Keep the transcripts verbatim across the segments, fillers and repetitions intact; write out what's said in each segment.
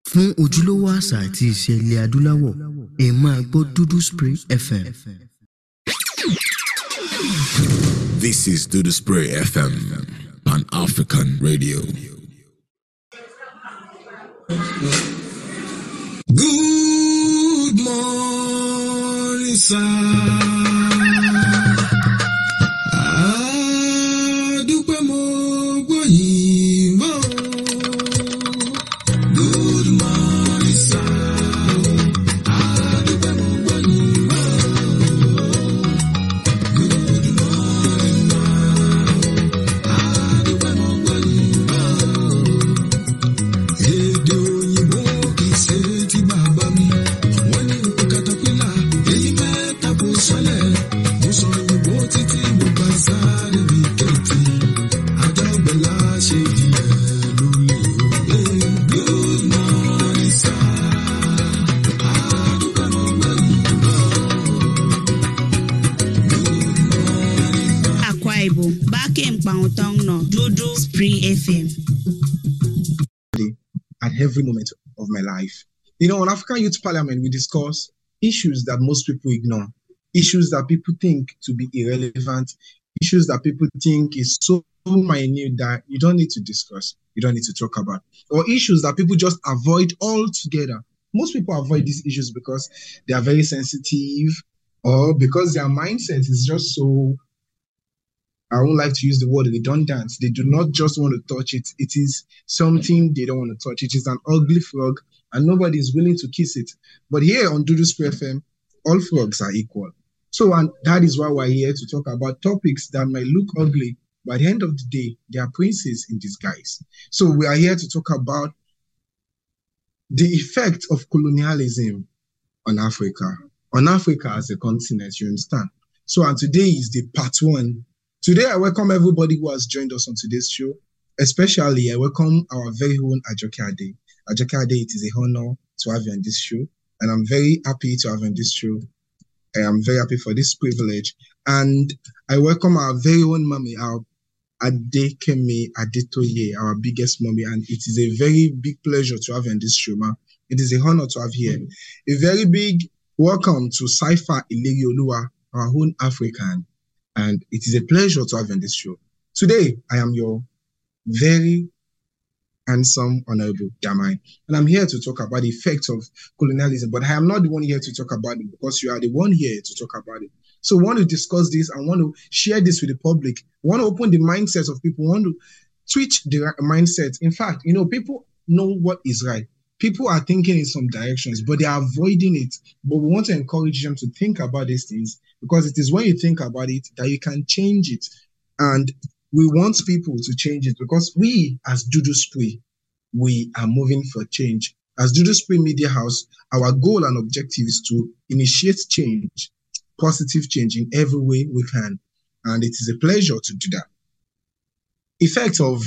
Fún ojúlówó àṣà àti ìṣe ilẹ̀ adúláwọ̀, ẹ máa gbọ́ Dudu Spray F M. This is Dudu Spray F M, Pan-African Radio. Good morning, sir. Adúpẹ́ mo gbọ́ yín mọ́. Good morning, sir. Adúpẹ́ mo gbọ́ yín mọ́. Good morning, ma. Adúpẹ́ mo gbọ́ yín mọ́. Èdè òyìnbó kì í ṣe ti bàbá mi. Wọ́n ní nǹkan katapila, èyí mẹ́ta kò sọlẹ̀. Mo sọ òyìnbó títí mo bá sáré mi kẹ́tì. Ajá ọ̀gbẹ́lá ṣe díẹ̀ lórí òwe. Good morning, sir. Adúpẹ́ mo gbọ́ yín mọ́. Good morning, ma. Akwa Ibom, Bakem Pangtong no, Dudu Spray F M. At every moment of my life. You know, on African Youth Parliament, we discuss issues that most people ignore, issues that people think to be irrelevant, issues that people think is so minute that you don't need to discuss, you don't need to talk about, or issues that people just avoid altogether. Most people avoid these issues because they are very sensitive or because their mindset is just so, I don't like to use the word redundant. They do not just want to touch it. It is something they don't want to touch. It is an ugly frog, and nobody is willing to kiss it. But here on Dudu Spray F M, all frogs are equal. So, and that is why we're here to talk about topics that might look ugly, but at the end of the day, they are princes in disguise. So, we are here to talk about the effect of colonialism on Africa, on Africa as a continent, you understand? So, and today is the part one. Today, I welcome everybody who has joined us on today's show. Especially, I welcome our very own Ajoke Ade. Ajoke Ade, it is a honor to have you on this show. And I'm very happy to have you on this show. I am very happy for this privilege. And I welcome our very own mommy, our Adekemi Adetoye, our biggest mommy. And it is a very big pleasure to have you on this show, ma. It is a honor to have you here. A very big welcome to Saifa Ilerioluwa, our own African. And it is a pleasure to have you on this show. Today, I am your very handsome, honorable Damai. And I'm here to talk about the effects of colonialism. But I am not the one here to talk about it because you are the one here to talk about it. So I want to discuss this. I want to share this with the public. I want to open the mindsets of people. I want to switch the mindset. In fact, you know, people know what is right. People are thinking in some directions, but they are avoiding it. But we want to encourage them to think about these things because it is when you think about it that you can change it. And we want people to change it because we, as Dudu Spray, we are moving for change. As Dudu Spray Media House, our goal and objective is to initiate change, positive change in every way we can. And it is a pleasure to do that. Effect of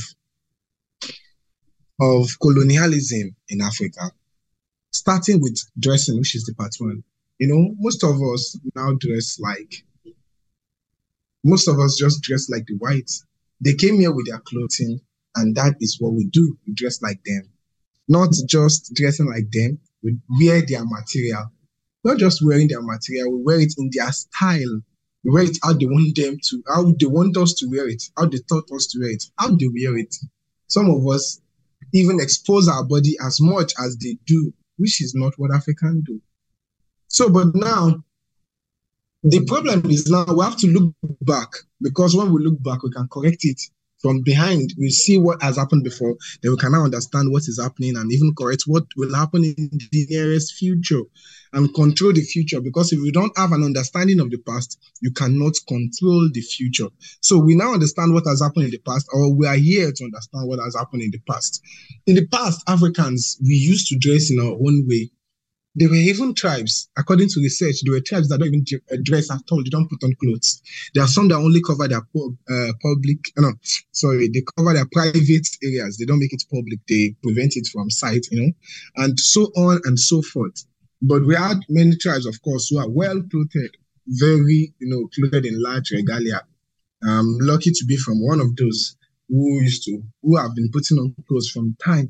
of colonialism in Africa, starting with dressing, which is the part one. You know, most of us now dress like, most of us just dress like the whites. They came here with their clothing, and that is what we do. We dress like them. Not just dressing like them, we wear their material. Not just wearing their material, we wear it in their style. We wear it how they want them to, how they want us to wear it, how they taught us to wear it, how they wear it. Some of us even expose our body as much as they do, which is not what Africans do. So, but now, the problem is now we have to look back, because when we look back, we can correct it from behind. We see what has happened before, then we can now understand what is happening and even correct what will happen in the nearest future and control the future. Because if you don't have an understanding of the past, you cannot control the future. So we now understand what has happened in the past, or we are here to understand what has happened in the past. In the past, Africans, we used to dress in our own way. There were even tribes, according to research, there were tribes that don't even dress at all. They don't put on clothes. There are some that only cover their uh, public, no, sorry, they cover their private areas. They don't make it public. They prevent it from sight, you know, and so on and so forth. But we had many tribes, of course, who are well clothed, very, you know, clothed in large regalia. I'm lucky to be from one of those who used to, who have been putting on clothes from time.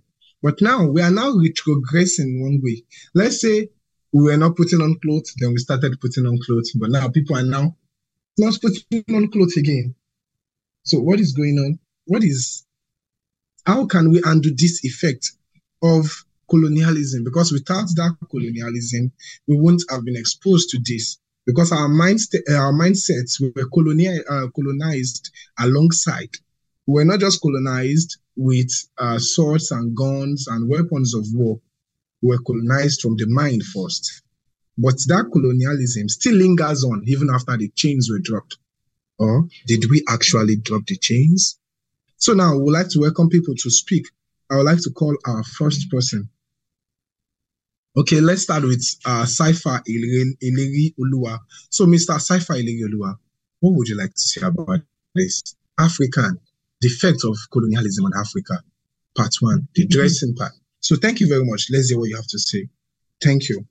But now we are now retrogressing one way. Let's say we were not putting on clothes, then we started putting on clothes, but now people are now not putting on clothes again. So what is going on? What is, how can we undo this effect of colonialism? Because without that colonialism, we wouldn't have been exposed to this. Because our mindset, our mindsets were colonial, uh, colonized alongside. We were not just colonized with uh, swords and guns and weapons of war. We were colonized from the mind first. But that colonialism still lingers on even after the chains were dropped. Or did we actually drop the chains? So now we would like to welcome people to speak. I would like to call our first person. Okay, let's start with uh, Saifa Ileri Oluwa. So, Mister Saifa Ileri Oluwa, what would you like to say about this? African, the effect of colonialism on Africa, part one, the dressing part. So, thank you very much. Let's hear what you have to say. Thank you.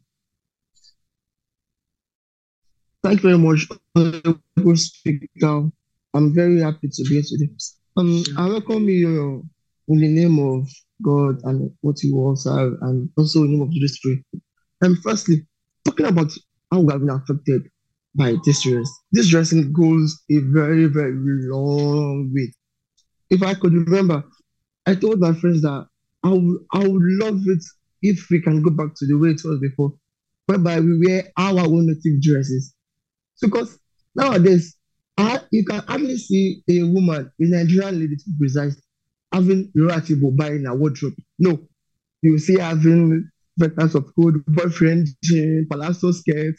Thank you very much, honorable speaker. I'm very happy to be here today. Um, I welcome you in the name of God and what you all serve, and also in the name of the Spirit. And firstly, talking about how we have been affected by this dress. This dressing goes a very, very long way. If I could remember, I told my friends that I would, I would love it if we can go back to the way it was before, whereby we wear our own native dresses. Because nowadays, I, you can hardly see a woman, a Nigerian lady to be precise, having relative buying a wardrobe. No, you see having veterans of code, boyfriend, palazzo skirts,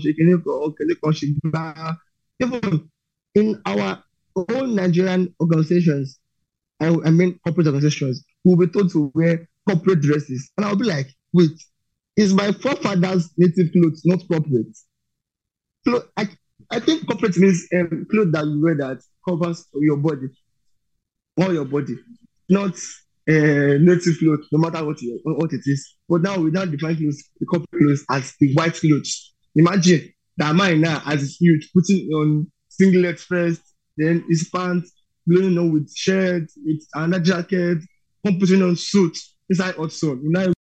even in our own Nigerian organizations, I, I mean corporate organizations, we'll be told to wear corporate dresses. And I'll be like, wait, is my forefathers' native clothes not corporate? So I, I think corporate means um, clothes that you wear that covers your body, all your body, not uh, native clothes, no matter what, you, what it is. But now we now define clothes, the corporate clothes as the white clothes. Imagine that man now as is huge, putting on singlet first, then his pants, blowing on with shirt, with another jacket, putting on suit inside hot sun. You know,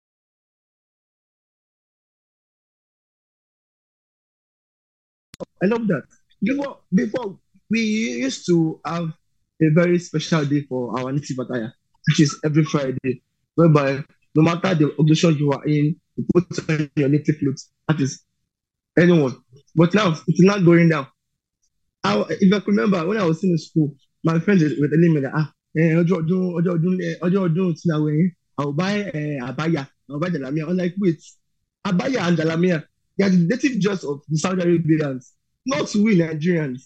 I love that. Before, before we used to have a very special day for our native attire, which is every Friday, whereby no matter the occasion you are in, you put on your native clothes. That is anyone. But now it's not going down. I, if I can remember, when I was in school, my friends were telling me that ah, eh, ojo odun, ojo odun, eh, ojo odun, tina we, I'll buy eh, abaya, I'll buy Jalamiya. I'm like, wait, abaya and Jalamiya, they are the native dress of the Saudi Arabians, not we Nigerians.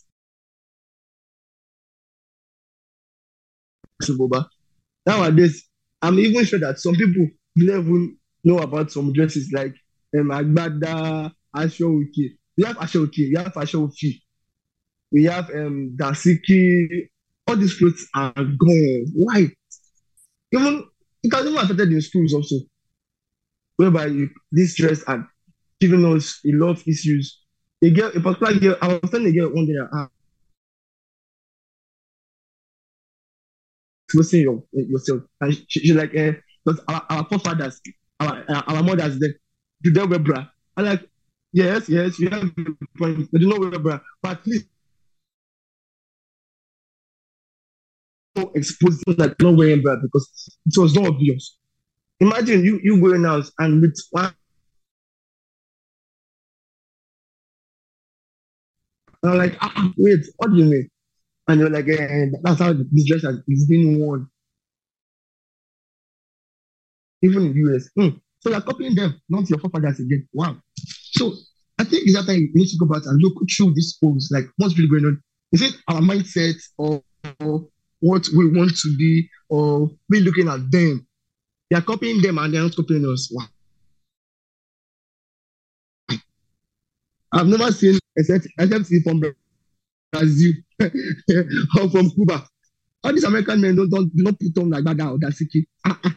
So, Boba, nowadays, I'm even sure that some people don't even know about some dresses like um, Agbada, Ashowoke. We have Ashowoke, we have Ashowoke, we have um, Dasiki. All these clothes are gone. Why? Even it has even affected in schools also, whereby you, this dress and giving us a lot of issues. A girl, a particular girl, I was telling a girl one day that ah, listen your, yourself. And she, she's like, eh, but our, our forefathers, our, our mothers, they, do they wear bra? I'm like, yes, yes, you have a point. They do not wear bra, but at least exposed that not wearing bra because it was not obvious. Imagine you you going out and with one. And I'm like, ah, wait, what do you mean? And you're like, eh, that's how this dress is being worn. Even in the U S. Mm. So you're copying them, not your forefathers again. Wow. So I think it's that time we need to go back and look through these posts, like what's really going on. Is it our mindset or, or what we want to be, or we looking at them? They are copying them and they're not copying us. Wow. I've never seen except except from Brazil or from Cuba. All these American men don't, don't do not put on like that or Dasiki. Ah, ah.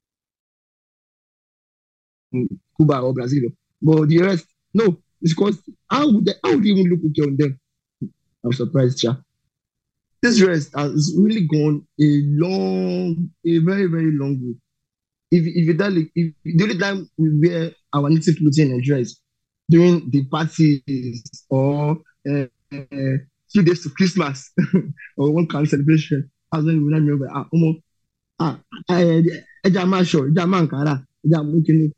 Cuba or Brazil. But the rest, no. It's because how would they, how would you even look okay on them? I'm surprised, Cha. This dress has really gone a long, a very, very long way. if if you tell if the only time we wear our native clothing in Nigeria is during the parties or uh, uh, few days to Christmas or one kind of celebration. That's when we remember ah omo ah ẹja máa ṣọ ẹja máa nkàrà ẹja mú kíní.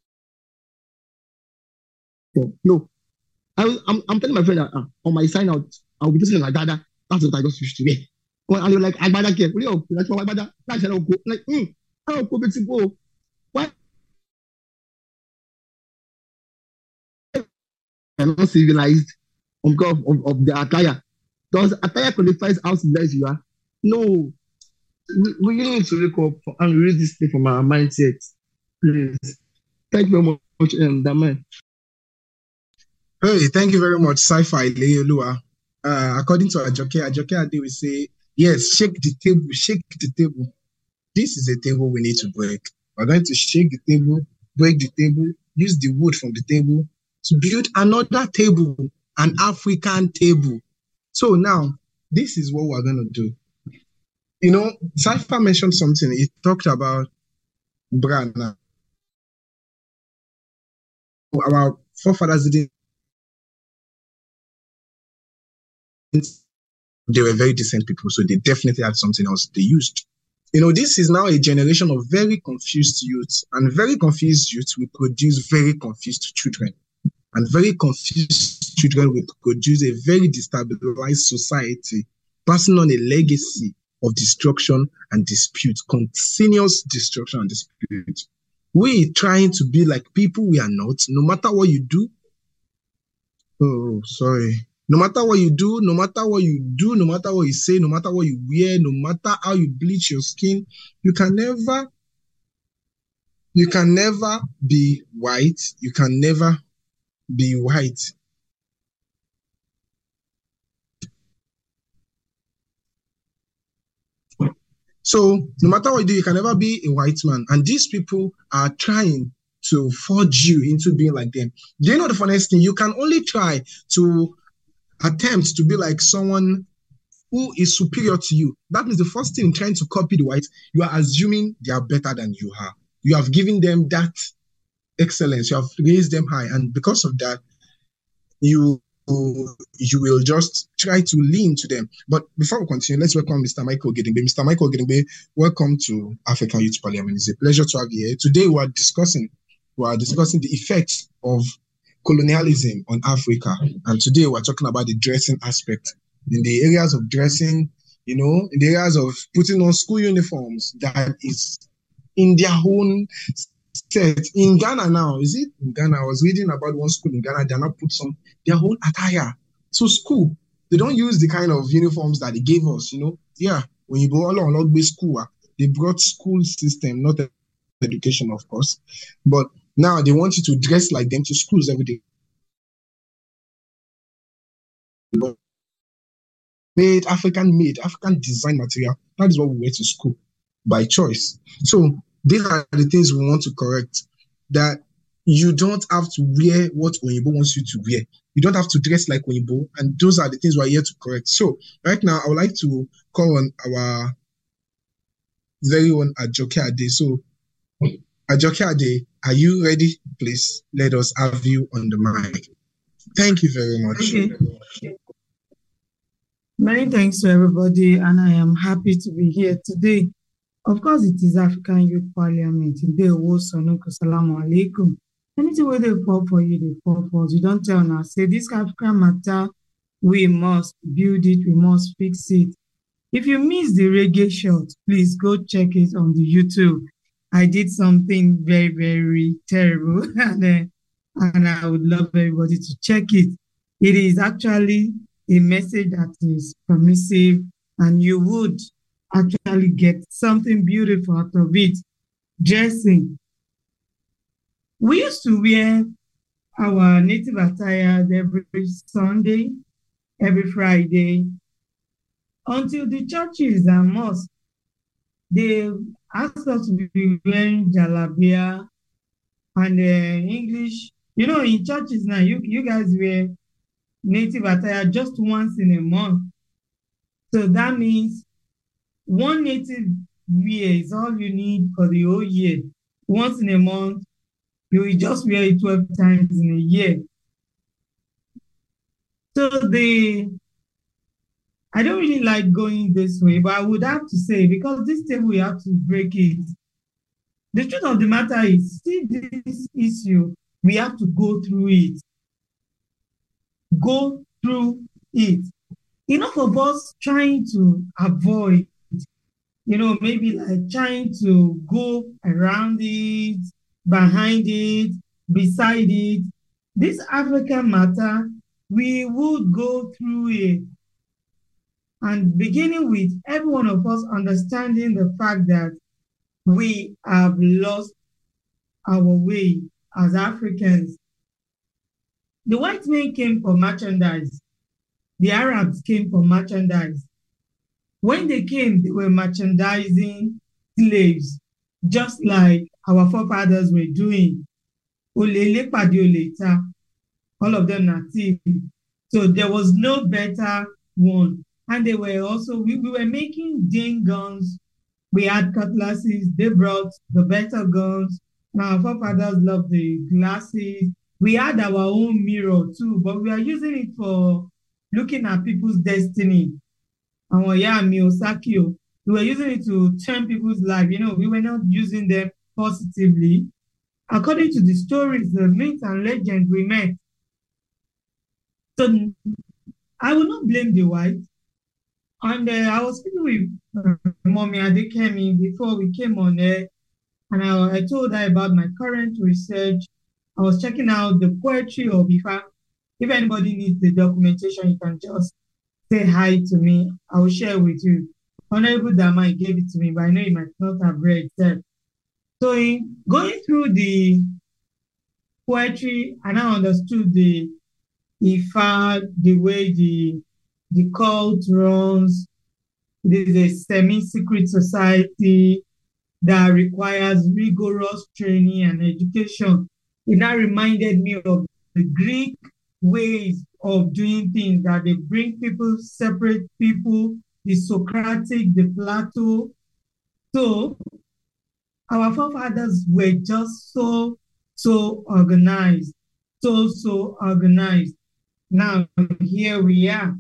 No, I, I'm I'm telling my friend that ah, on my sign out I'll be dressing like Agbada. That's what I just used to wear. Well, and you're like Agbada care. What do you like? Agbada. That's how I go. Like hmm, how go to go? Why? I'm not civilized on because of, of, of the attire. Does attire qualifies how civilized you are? No. We, we really need to wake up and read this thing from our mindset. Please. Thank you very much, um, Daman. Hey, thank you very much, Sci-Fi Leolua. Uh, according to Ajoke, Ajoke Ade will say, yes, shake the table, shake the table. This is a table we need to break. We're going to shake the table, break the table, use the wood from the table to build another table, an African table. So now, this is what we're going to do. You know, Sci-Fi mentioned something. He talked about Brana. Our forefathers didn't. They were very decent people, so they definitely had something else they used. You know, this is now a generation of very confused youth, and very confused youth will produce very confused children. And very confused children will produce a very destabilized society, passing on a legacy of destruction and dispute, continuous destruction and dispute. We trying to be like people we are not, no matter what you do. Oh, sorry. No matter what you do, no matter what you do, no matter what you say, no matter what you wear, no matter how you bleach your skin, you can never, you can never be white. You can never be white. So no matter what you do, you can never be a white man. And these people are trying to forge you into being like them. Do you know the funniest thing? You can only try to attempt to be like someone who is superior to you. That means the first thing in trying to copy the whites, you are assuming they are better than you are. You have given them that excellence. You have raised them high. And because of that, you you will just try to lean to them. But before we continue, let's welcome Mister Michael Ogedengbe. Mister Michael Ogedengbe, welcome to African Youth Parliament. It's a pleasure to have you here. Today we are discussing we are discussing the effects of colonialism on Africa. And today we're talking about the dressing aspect. In the areas of dressing, you know, in the areas of putting on school uniforms that is in their own set. In Ghana now, is it? In Ghana, I was reading about one school in Ghana, they now put some their whole attire. So school, they don't use the kind of uniforms that they gave us, you know. Yeah, when you go along log school, they brought school system, not education, of course. But now they want you to dress like them to schools every day. Made, African made, African design material. That is what we wear to school by choice. So these are the things we want to correct. That you don't have to wear what Oyinbo wants you to wear. You don't have to dress like Oyinbo. And those are the things we're here to correct. So right now, I would like to call on our very own Ajoke Ade. So Ajoke Ade, are you ready? Please let us have you on the mic. Thank you very much. Okay. Many thanks to everybody, and I am happy to be here today. Of course, it is African Youth Parliament. Today, Assalamu alaikum. Anything where they fall for you, they fall for us. You don't tell now. Say this African matter, we must build it, we must fix it. If you miss the reggae shot, please go check it on the YouTube. I did something very, very terrible, and, uh, and I would love everybody to check it. It is actually a message that is permissive, and you would actually get something beautiful out of it. Dressing. We used to wear our native attire every Sunday, every Friday, until the churches and mosques, they asked us to be wearing jalabia and uh, English. You know, in churches now, you, you guys wear native attire just once in a month. So that means one native wear is all you need for the whole year. once in a month. You will just wear it twelve times in a year. So the I don't really like going this way, but I would have to say, because this table we have to break it. The truth of the matter is, see this issue, we have to go through it. Go through it. Enough of us trying to avoid, you know, maybe like trying to go around it, behind it, beside it. This African matter, we would go through it. And beginning with every one of us understanding the fact that we have lost our way as Africans. The white men came for merchandise. The Arabs came for merchandise. When they came, they were merchandising slaves, just like our forefathers were doing. Olele pade oleta, all of them native. So there was no better one. And they were also, we, we were making Dane guns. We had cutlasses. They brought the better guns. Now our forefathers loved the glasses. We had our own mirror too, but we are using it for looking at people's destiny. And yeah, Miyosaki, we were using it to turn people's life. You know, we were not using them positively. According to the stories, the myths and legends we met. So I will not blame the white. And uh, I was speaking with uh, Mommy Adekemi before we came on air, and I, I told her about my current research. I was checking out the poetry of Ifa. If anybody needs the documentation, you can just say hi to me. I will share with you. Honorable Dama gave it to me, but I know you might not have read that. So in going through the poetry, and I understood the Ifa, the way the the cult runs. It is a semi-secret society that requires rigorous training and education. It now reminded me of the Greek ways of doing things, that they bring people, separate people, the Socratic, the Plato. So our forefathers were just so, so organized, so, so organized. Now, here we are.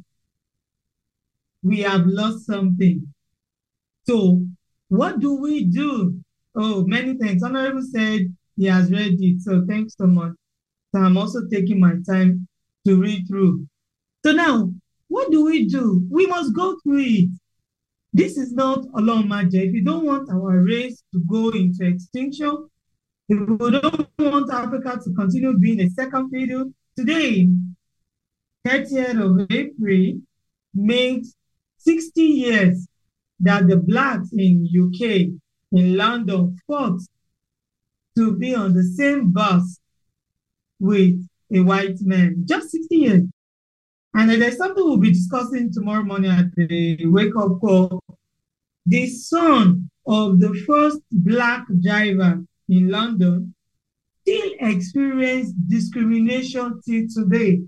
We have lost something. So what do we do? Oh, many thanks. Honorable said he has read it. So thanks so much. So I'm also taking my time to read through. So now, what do we do? We must go through it. This is not Olorun Maje. If you don't want our race to go into extinction, if we don't want Africa to continue being a second fiddle, today, thirtieth of April, makes sixty years that the blacks in U K, in London, fought to be on the same bus with a white man. Just sixty years. And there's something we'll be discussing tomorrow morning at the wake-up call. The son of the first black driver in London still experienced discrimination till today.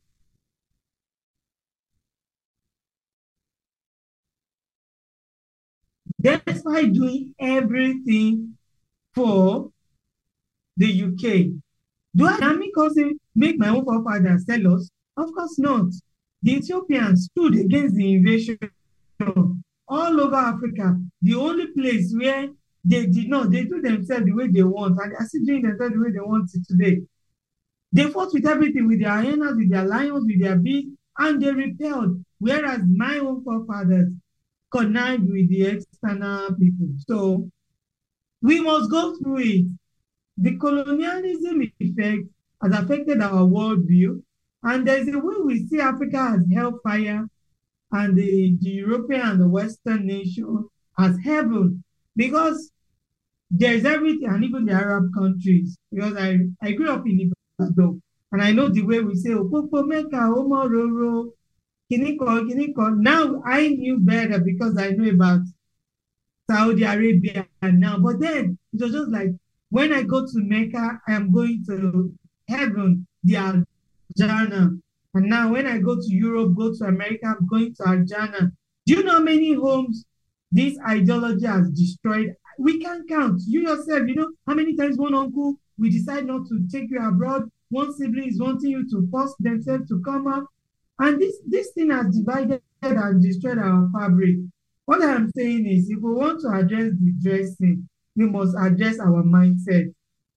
Despite doing everything for the U K. Do I make us make my own forefathers sell us? Of course not. The Ethiopians stood against the invasion all over Africa. The only place where they did not, they do themselves the way they want, and they're still doing themselves the way they want it today. They fought with everything, with their hyenas, with their lions, with their beasts, and they repelled, whereas my own forefathers connived with the external people. So we must go through it. The colonialism effect has affected our worldview, and there's a way we see Africa as hellfire and the, the European and the Western nation as heaven, because there's everything, and even the Arab countries, because I, I grew up in Ibadan, and I know the way we say, Opopo Mecca, Omororo, Kiniko, Kiniko. Now I knew better because I know about Saudi Arabia now. But then it was just like, when I go to Mecca, I am going to heaven, the Al-Jannah. And now when I go to Europe, go to America, I'm going to Al-Jannah. Do you know how many homes this ideology has destroyed? we can't count. You yourself, you know, how many times one uncle we decide not to take you abroad, one sibling is wanting you to force themselves to come out. And this, this thing has divided and destroyed our fabric. What I'm saying is, if we want to address the dressing, we must address our mindset.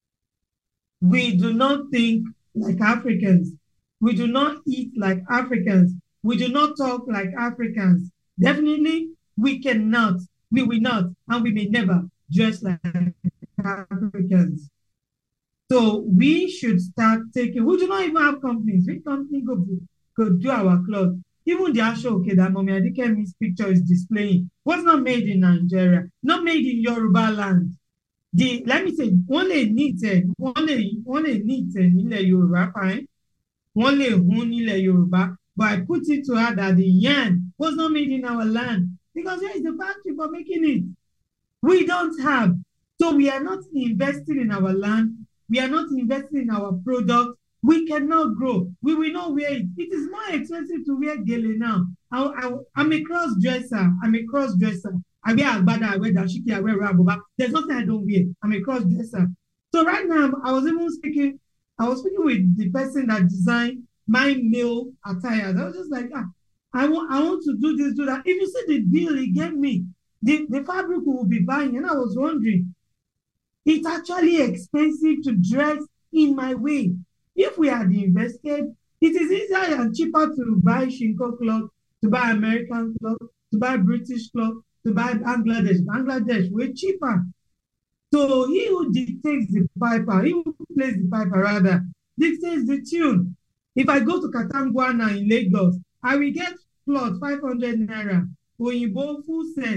We do not think like Africans. We do not eat like Africans. We do not talk like Africans. Definitely, we cannot, we will not, and we may never dress like Africans. So we should start taking, we do not even have companies. Which company go, go do our clothes? Even the actual okay that Mommy Adikemi's picture is displaying was not made in Nigeria, not made in Yoruba land. The, let me say, one lè knitted, one lè, one lè knitted nílẹ̀ Yorùbá, fine. One lè hun nílẹ̀ Yorùbá, but I put it to her that the yarn was not made in our land because where is the factory for making it? We don't have. So we are not investing in our land. We are not investing in our product. We cannot grow. We will not wear it. It is more expensive to wear gele now. I, I, I'm a cross dresser. I'm a cross dresser. I wear agbada, I wear dashiki, I wear raboba. There's nothing I don't wear. I'm a cross dresser. So right now, I was even speaking, I was speaking with the person that designed my male attire. I was just like, ah, I want, I want to do this, do that. If you see the bill he gave me, the, the fabric we will be buying, and I was wondering, it's actually expensive to dress in my way. If we had invested, it is easier and cheaper to buy Shinko cloth, to buy American cloth, to buy British cloth, to buy Bangladesh. Bangladesh, way cheaper. So he who dictates the piper, he who plays the piper rather, dictates the tune. If I go to Katanguana in Lagos, I will get cloth five hundred naira, Oyinbo full set.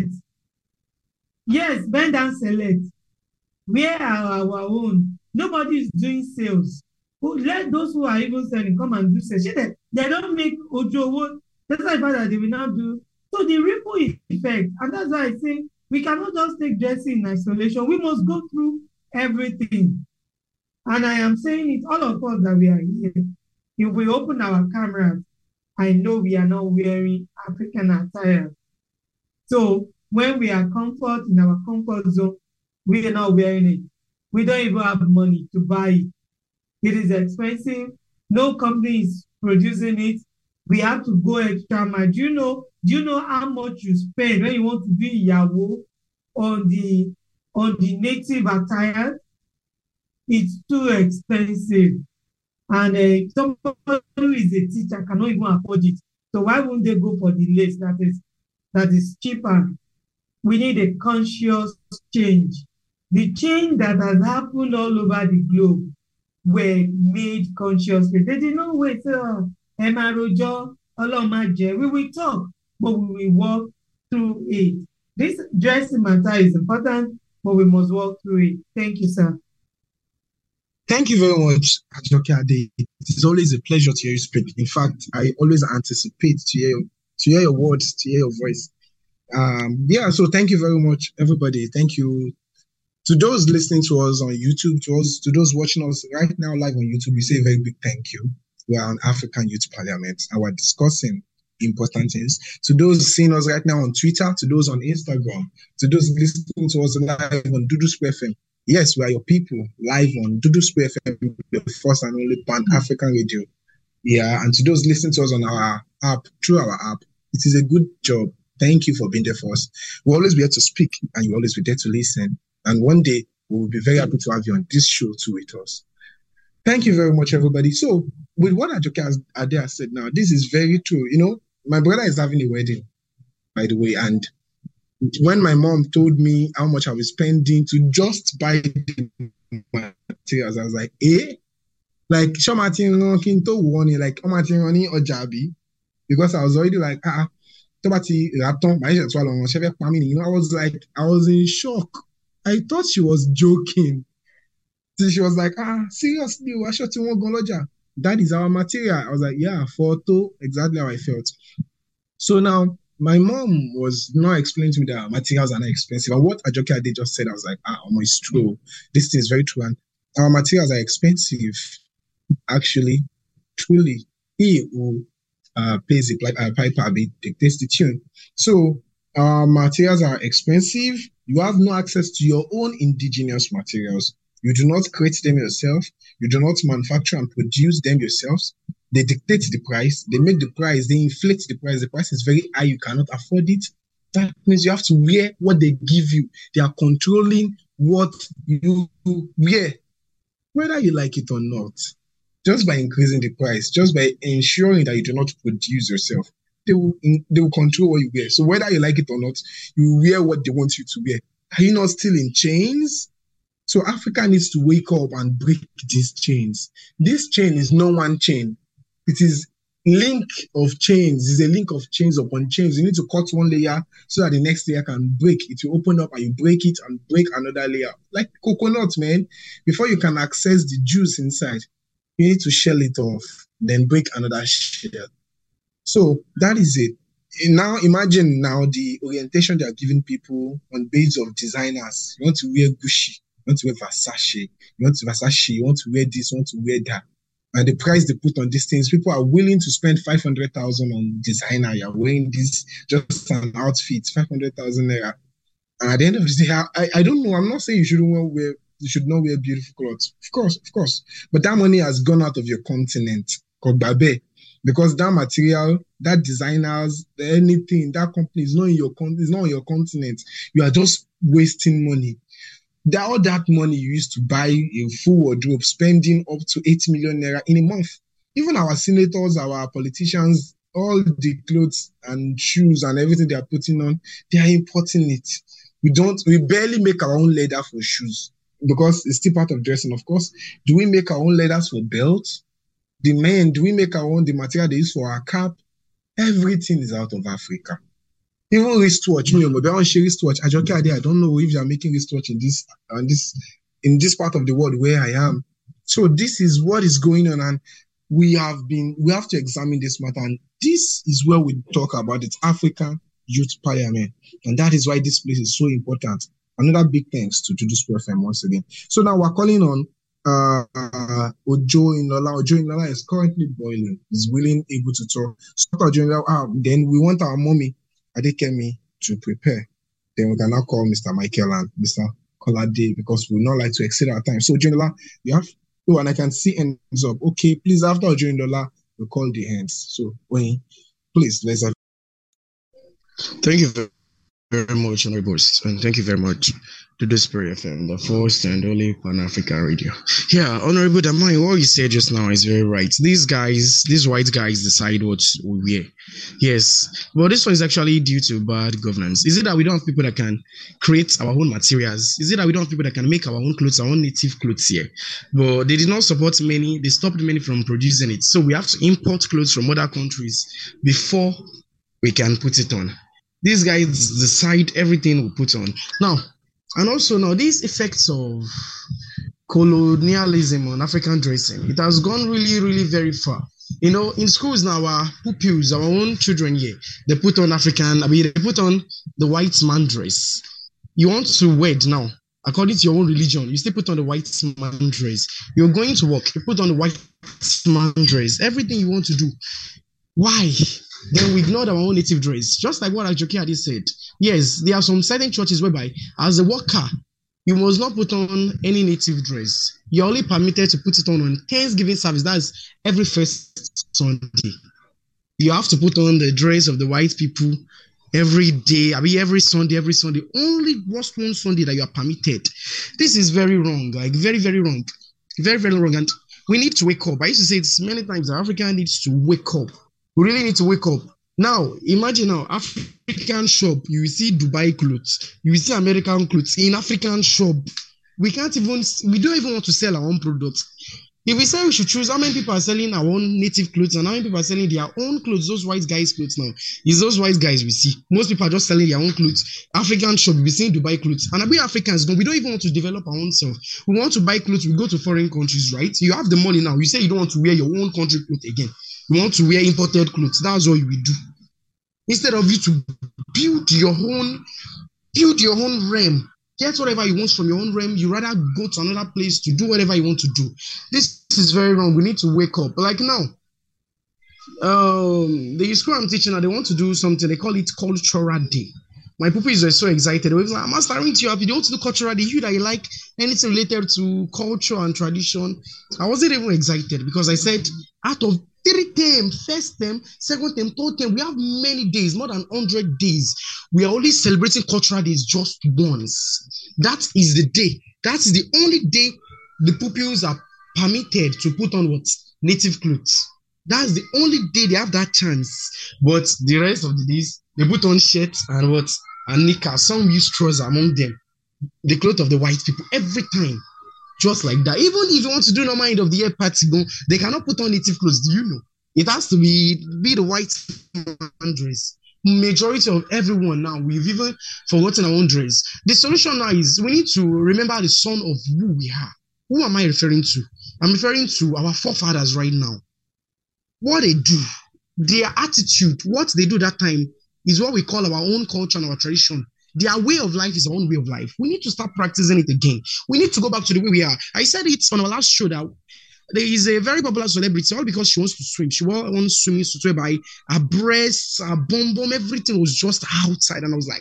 Yes, bend and select. Where are our own? Nobody is doing sales. Let those who are even selling come and do sales. They, they don't make ojo. That's why that they will not do. So the ripple effect, and that's why I say we cannot just take dressing in isolation. We must go through everything. And I am saying it, all of us that we are here, if we open our cameras, I know we are not wearing African attire. So when we are comfort in our comfort zone, we are not wearing it. We don't even have money to buy it. It is expensive. No company is producing it. We have to go extra mile. Do you know, do you know how much you spend when you want to do Iyawo on the on the native attire? It's too expensive. And uh, somebody who is a teacher cannot even afford it. So why won't they go for the lace that is that is cheaper? We need a conscious change. The change that has happened all over the globe were made consciously. They did not wait till Emma Rojo, Olomaje. We will talk, but we will walk through it. This dressing matter is important, but we must walk through it. Thank you, sir. Thank you very much, Ajoke Ade. It is always a pleasure to hear you speak. In fact, I always anticipate to hear to hear your words, to hear your voice. Um, yeah, so thank you very much, everybody. Thank you. To those listening to us on YouTube, to us, to those watching us right now live on YouTube, we say a very big thank you. We are on African Youth Parliament and we're discussing important things. To those seeing us right now on Twitter, to those on Instagram, to those listening to us live on Dudu Spray F M, yes, we are your people live on Dudu Spray F M, the first and only Pan-African radio. Yeah, and to those listening to us on our app, through our app, it is a good job. Thank you for being there for us. We'll always be here to speak and you'll always be there to listen. And one day, we will be very happy to have you on this show too with us. Thank you very much, everybody. So, with what Ajoke Ade has said now, this is very true. You know, my brother is having a wedding, by the way. And when my mom told me how much I was spending to just buy the materials, I was like, eh? Like, like, because I was already like, ah, you know, I was like, I was in shock. I thought she was joking. So she was like, ah, seriously, that is our material. I was like, yeah, photo, exactly how I felt. So now, my mom was not explaining to me that materials are not expensive. And what Ajoke Ade just said, I was like, ah, it's true. This thing is very true. And our materials are expensive, actually, truly. He who uh, pays the uh, piper dictates the tune. So our materials are expensive. You have no access to your own indigenous materials. You do not create them yourself. You do not manufacture and produce them yourselves. They dictate the price. They make the price. They inflate the price. The price is very high. You cannot afford it. That means you have to wear what they give you. They are controlling what you wear, whether you like it or not. Just by increasing the price, just by ensuring that you do not produce yourself, they will they will control what you wear. So whether you like it or not, you wear what they want you to wear. Are you not still in chains? So Africa needs to wake up and break these chains. This chain is no one chain. It is link of chains. It's a link of chains upon chains. You need to cut one layer so that the next layer can break. It will open up and you break it and break another layer. Like coconut, man. Before you can access the juice inside, you need to shell it off, then break another shell. So that is it. Now imagine now the orientation they are giving people on base of designers. You want to wear Gucci, you want to wear Versace, you want to Versace, you want to wear this, you want to wear that. And the price they put on these things, people are willing to spend five hundred thousand on designer. You're wearing this, just an outfit, five hundred thousand naira. And at the end of the day, I, I don't know. I'm not saying you shouldn't wear, you should not wear beautiful clothes. Of course, of course. But that money has gone out of your continent, called Babe. Because that material, that designers, anything, that company is not in your con- is not on your continent. You are just wasting money. That, all that money you used to buy a full wardrobe, spending up to eight million naira in a month. Even our senators, our politicians, all the clothes and shoes and everything they are putting on, they are importing it. We don't, we barely make our own leather for shoes because it's still part of dressing, of course. Do we make our own leathers for belts? The men, do we make our own, the material they use for our cap? Everything is out of Africa. Even wristwatch, you know, wristwatch. I don't know if you are making wristwatch in this, uh, this, in this part of the world where I am. So this is what is going on, and we have been, we have to examine this matter. And this is where we talk about it, African Youth Parliament, and that is why this place is so important. Another big thanks to Judas F M once again. So now we're calling on Uh, uh, Ojo Inola. Ojo Inola is currently boiling. He's willing, able to talk. So Ojo Inola, ah, then we want our mommy, Adekemi, to prepare. Then we can now call Mister Michael and Mister Kolade because we would not like to exceed our time. So Ojo Inola, you have, oh, and I can see hands up. Okay, please, after Ojo Inola, we call the hands. So, Wayne, please, let's have. Thank you very much, Honorable, and thank you very much to the Spirit F M, the first and only Pan-African radio. Yeah, Honorable Damai, what you said just now is very right. These guys, these white guys decide what we wear. Yes, but this one is actually due to bad governance. Is it that we don't have people that can create our own materials? Is it that we don't have people that can make our own clothes, our own native clothes here? But they did not support many, they stopped many from producing it. So we have to import clothes from other countries before we can put it on. These guys decide everything we put on. Now, and also now, these effects of colonialism on African dressing, it has gone really, really very far. You know, in schools now, our pupils, our own children here, they put on African, I mean, they put on the white man dress. You want to wed now, according to your own religion, you still put on the white man dress. You're going to work, you put on the white man dress. Everything you want to do. Why? Then we ignored our own native dress. Just like what Ajoki Adi said. Yes, there are some certain churches whereby, as a worker, you must not put on any native dress. You're only permitted to put it on on Thanksgiving service. That's every first Sunday. You have to put on the dress of the white people every day. I mean, every Sunday, every Sunday. Only just one Sunday that you are permitted. This is very wrong. Like, very, very wrong. Very, very wrong. And we need to wake up. I used to say this many times. Africa needs to wake up. We really need to wake up. Now, imagine now, African shop, you will see Dubai clothes, you will see American clothes in African shop. We can't even, we don't even want to sell our own products. If we say we should choose how many people are selling our own native clothes and how many people are selling their own clothes, those white guys' clothes now, is those white guys we see. Most people are just selling their own clothes. African shop, we see Dubai clothes. And we Africans, we don't even want to develop our own self. We want to buy clothes, we go to foreign countries, right? You have the money now. You say you don't want to wear your own country clothes again. You want to wear imported clothes. That's what we do. Instead of you to build your own, build your own realm, get whatever you want from your own realm, you rather go to another place to do whatever you want to do. This is very wrong. We need to wake up. Like now, um, the school I'm teaching now, they want to do something. They call it Cultural Day. My pupils were so excited. They were like, Master, aren't you happy? They want to do cultural day. You that you like anything related to culture and tradition. I wasn't even excited because I said, out of three terms, first term, second term, third term, we have many days, more than one hundred days. We are only celebrating cultural days just once. That is the day. That is the only day the pupils are permitted to put on what? Native clothes. That's the only day they have that chance. But the rest of the days, they put on shirts and what? And knickers. Some use trousers among them. The clothes of the white people every time. Just like that. Even if you want to do normal end of the year party, they cannot put on native clothes. Do you know? It has to be, be the white man dress. Majority of everyone now, we've even forgotten our own dress. The solution now is we need to remember the son of who we are. Who am I referring to? I'm referring to our forefathers right now. What they do, their attitude, what they do that time is what we call our own culture and our tradition. Their way of life is our own way of life. We need to start practicing it again. We need to go back to the way we are. I said it on our last show that there is a very popular celebrity, all because she wants to swim. She wants swimming suit by her breasts, her bum bum, everything was just outside. And I was like,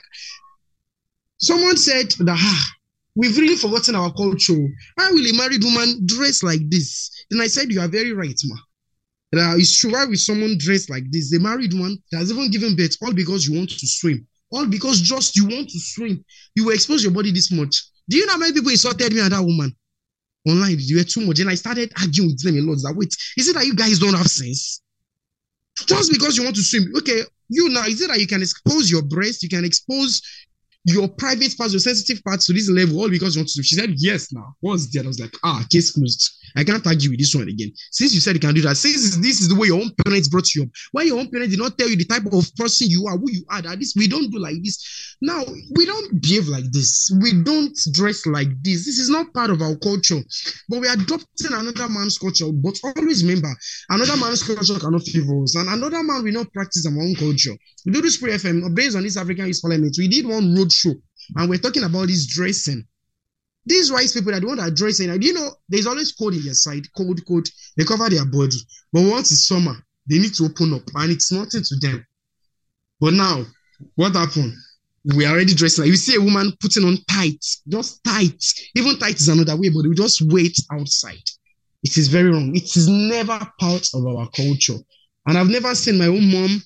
someone said that, ah, we've really forgotten our culture. Why will a married woman dress like this? Then I said, you are very right, ma. That it's true. Why will someone dress like this? The married one that has even given birth, all because you want to swim. All because just you want to swim. You will expose your body this much. Do you know how many people insulted me and that woman? Online, you were too much. And I started arguing with them a lot. That wait, is it that you guys don't have sense? Just because you want to swim. Okay, you now, is it that you can expose your breast, you can expose your private parts, your sensitive parts to this level, all because you want to swim? She said, yes, now. What's that? I was like, ah, case closed. I can't argue with this one again. Since you said you can do that, since this is the way your own parents brought you up, why your own parents did not tell you the type of person you are, who you are, that this, we don't do like this. Now, we don't behave like this. We don't dress like this. This is not part of our culture. But we are adopting another man's culture. But always remember, another man's culture cannot favor us. And another man will not practice our own culture. We do this pre-F M, based on this African Youth Parliament. We did one road show, and we're talking about this dressing. These white people that the one that are dressing, you know, there's always cold in their side, cold, cold. They cover their body. But once it's summer, they need to open up, and it's nothing to them. But now, what happened? We are already dressing. Like you see a woman putting on tights, just tights. Even tights is another way, but we just wait outside. It is very wrong. It is never part of our culture. And I've never seen my own mom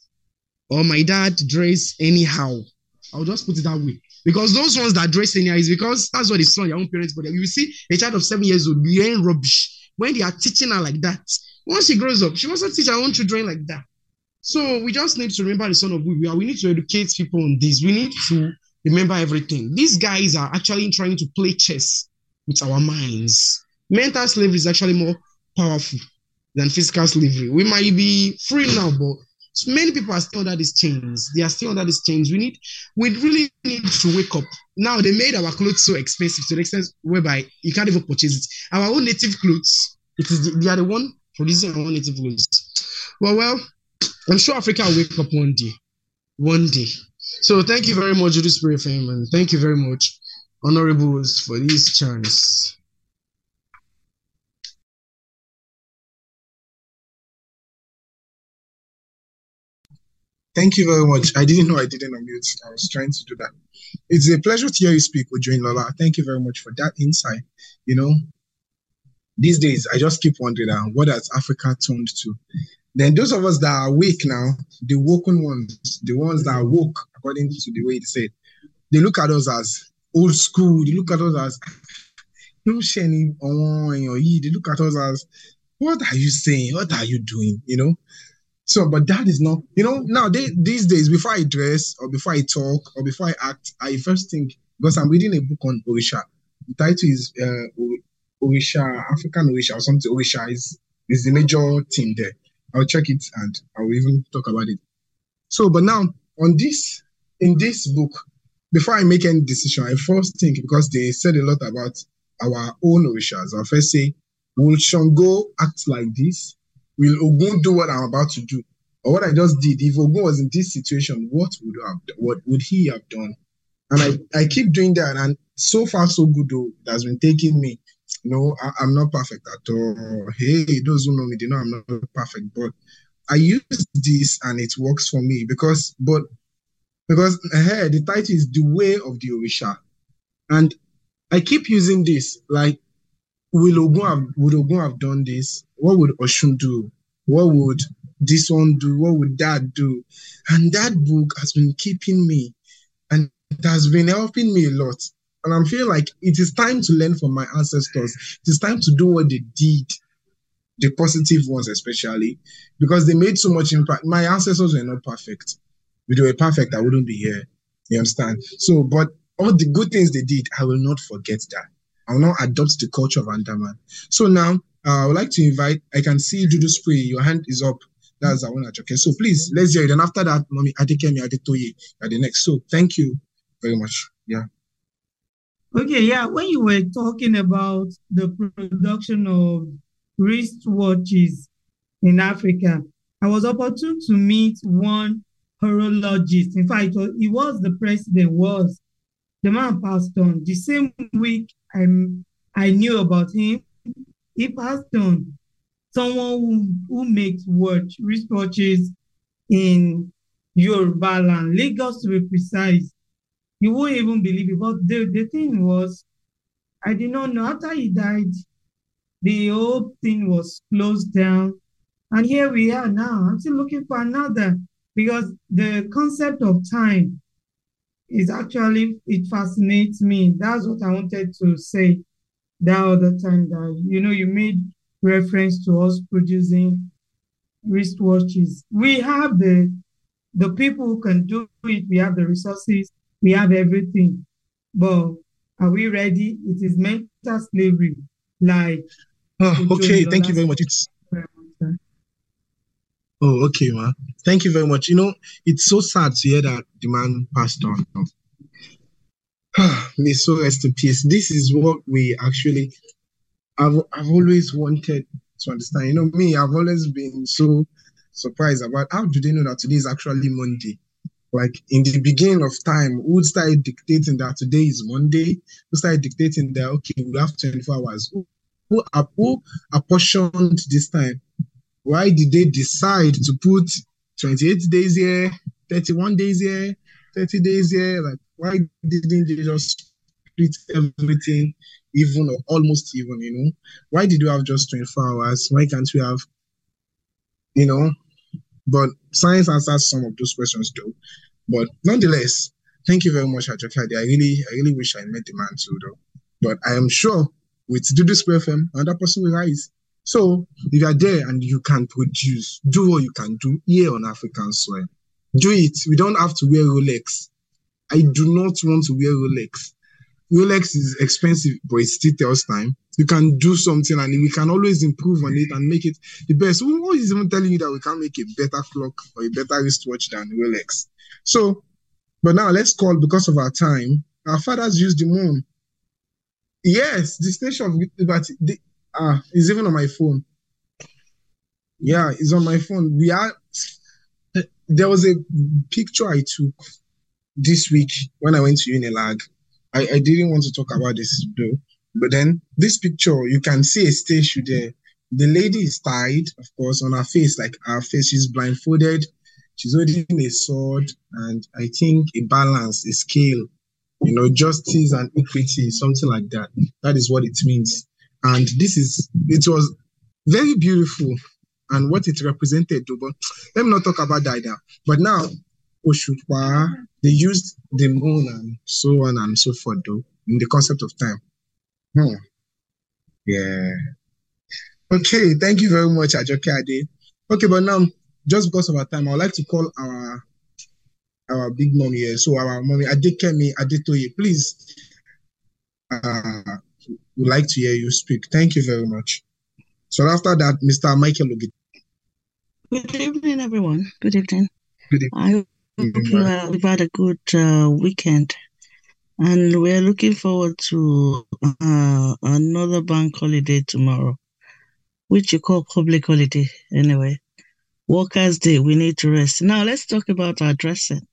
or my dad dress anyhow. I'll just put it that way. Because those ones that dress anyhow is because that's what they saw your own parents. But you will see a child of seven years old wearing rubbish when they are teaching her like that. Once she grows up, she wants to teach her own children like that. So we just need to remember the son of who we are. We need to educate people on this. We need to remember everything. These guys are actually trying to play chess with our minds. Mental slavery is actually more powerful than physical slavery. We might be free now, but many people are still under these chains. They are still under these chains. We need, we really need to wake up. Now they made our clothes so expensive to the extent whereby you can't even purchase it. Our own native clothes, it is the, they are the one producing our own native clothes. Well, well, I'm sure Africa will wake up one day, one day. So thank you very much, Judas Spirit Fame, and thank you very much, honorables, for this chance. Thank you very much. I didn't know I didn't unmute. I was trying to do that. It's a pleasure to hear you speak, Ojoin-Lola. Thank you very much for that insight. You know, these days, I just keep wondering, uh, what has Africa turned to? Then those of us that are awake now, the woken ones, the ones that are woke, according to the way it said, they look at us as old school. They look at us as, they look at us as, what are you saying? What are you doing? You know? So, but that is not, you know, now they, these days, before I dress or before I talk or before I act, I first think, because I'm reading a book on Orisha. The title is uh, Orisha, African Orisha or something. Orisha is, is the major thing there. I'll check it and I'll even talk about it. So, but now on this, in this book, before I make any decision, I first think, because they said a lot about our own Orishas, I'll first say, will Shango act like this? Will Ogun do what I'm about to do? Or what I just did? If Ogun was in this situation, what would have, what would he have done? And I, I keep doing that, and so far so good though. It has been taking me. You know, I, I'm not perfect at all. Hey, those who know me, they know I'm not perfect, but I use this and it works for me because, but because uh, the title is The Way of the Orisha. And I keep using this, like, will Ogun have, would Ogun have done this? What would Oshun do? What would this one do? What would that do? And that book has been keeping me, and it has been helping me a lot. And I'm feeling like it is time to learn from my ancestors. It is time to do what they did, the positive ones especially, because they made so much impact. My ancestors were not perfect. If they were perfect, I wouldn't be here. You understand? So, but all the good things they did, I will not forget that. I will not adopt the culture of Andaman. So now, uh, I would like to invite, I can see Dudu Spray, your hand is up. That's the one at okay. So please, let's hear it. And after that, Mommy Adekemi Adetoye are the next. So thank you very much. Yeah. Okay, yeah. When you were talking about the production of wristwatches in Africa, I was opportune to meet one horologist. In fact, he was the president, was the man passed on. The same week I, I knew about him, he passed on. Someone who, who makes watch, wristwatches in Yoruba land, Lagos to be precise. You won't even believe it. But the, the thing was, I did not know. After he died, the whole thing was closed down. And here we are now. I'm still looking for another, because the concept of time is actually, it fascinates me. That's what I wanted to say that other time, that, you know, you made reference to us producing wristwatches. We have the the people who can do it. We have the resources. We have everything. But are we ready? It is mental slavery. Like, oh, okay, thank you very much. It's oh, okay, man. Thank you very much. You know, it's so sad to hear that the man passed on. May so rest in peace. This is what we actually, I've, I've always wanted to understand. You know, me, I've always been so surprised about how do they know that today is actually Monday? Like, in the beginning of time, who started dictating that today is Monday? Who started dictating that, okay, we have twenty-four hours? Who, who, who apportioned this time? Why did they decide to put twenty-eight days here, thirty-one days here, thirty days here? Like, why didn't they just split everything even or almost even, you know? Why did we have just twenty-four hours? Why can't we have, you know? But science answers some of those questions though. But nonetheless, thank you very much, Ajokade. I really, I really wish I met the man too though. But I am sure with Dudu Spray F M, another person will rise. So if you are there and you can produce, do what you can do here on African soil. Do it. We don't have to wear Rolex. I do not want to wear Rolex. Rolex is expensive, but it still tells time. You can do something and we can always improve on it and make it the best. Who is even telling you that we can make a better clock or a better wristwatch than Rolex? So, but now let's call, because of our time, our fathers used the moon. Yes, the Statue of Liberty. The, Ah, it's even on my phone. Yeah, it's on my phone. We are. There was a picture I took this week when I went to Unilag. I, I didn't want to talk about this though, but then this picture, you can see a statue there. The lady is tied, of course, on her face, like her face. She's blindfolded. She's holding a sword, and I think a balance, a scale. You know, justice and equity, something like that. That is what it means. And this is, it was very beautiful and what it represented. But let me not talk about that now. But now, Oshukwa, they used the moon and so on and so forth, though, in the concept of time. Hmm. Yeah. Okay, thank you very much, Ajokade. Okay, but now, just because of our time, I would like to call our our big mom here. So our mommy, Adekemi Adetoye, please. Uh, Would like to hear you speak. Thank you very much. So after that, Mister Michael Ogid. Good evening, everyone. Good evening. Good evening. I hope you have you've had a good uh, weekend, and we're looking forward to uh, another bank holiday tomorrow, which you call public holiday anyway. Workers' Day. We need to rest. Now let's talk about our dressing.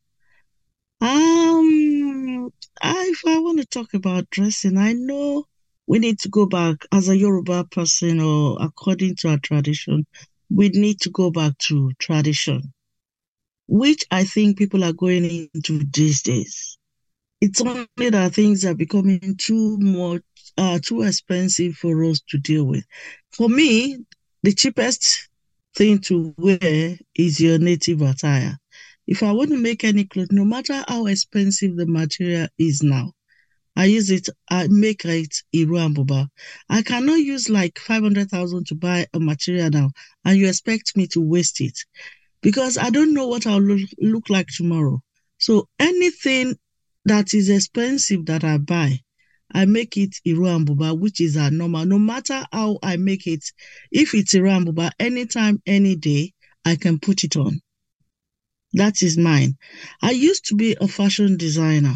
Um, I, if I want to talk about dressing, I know we need to go back as a Yoruba person, or according to our tradition, we need to go back to tradition. which I think people are going into these days. It's only that things are becoming too much, uh, too expensive for us to deal with. For me, the cheapest thing to wear is your native attire. If I want to make any clothes, no matter how expensive the material is now, I use it, I make it Iru and Buba. I cannot use like five hundred thousand to buy a material now, and you expect me to waste it because I don't know what I'll look, look like tomorrow. So anything that is expensive that I buy, I make it Iru and Buba, which is our normal. No matter how I make it, if it's Iru and Buba, anytime, any day, I can put it on. That is mine. I used to be a fashion designer.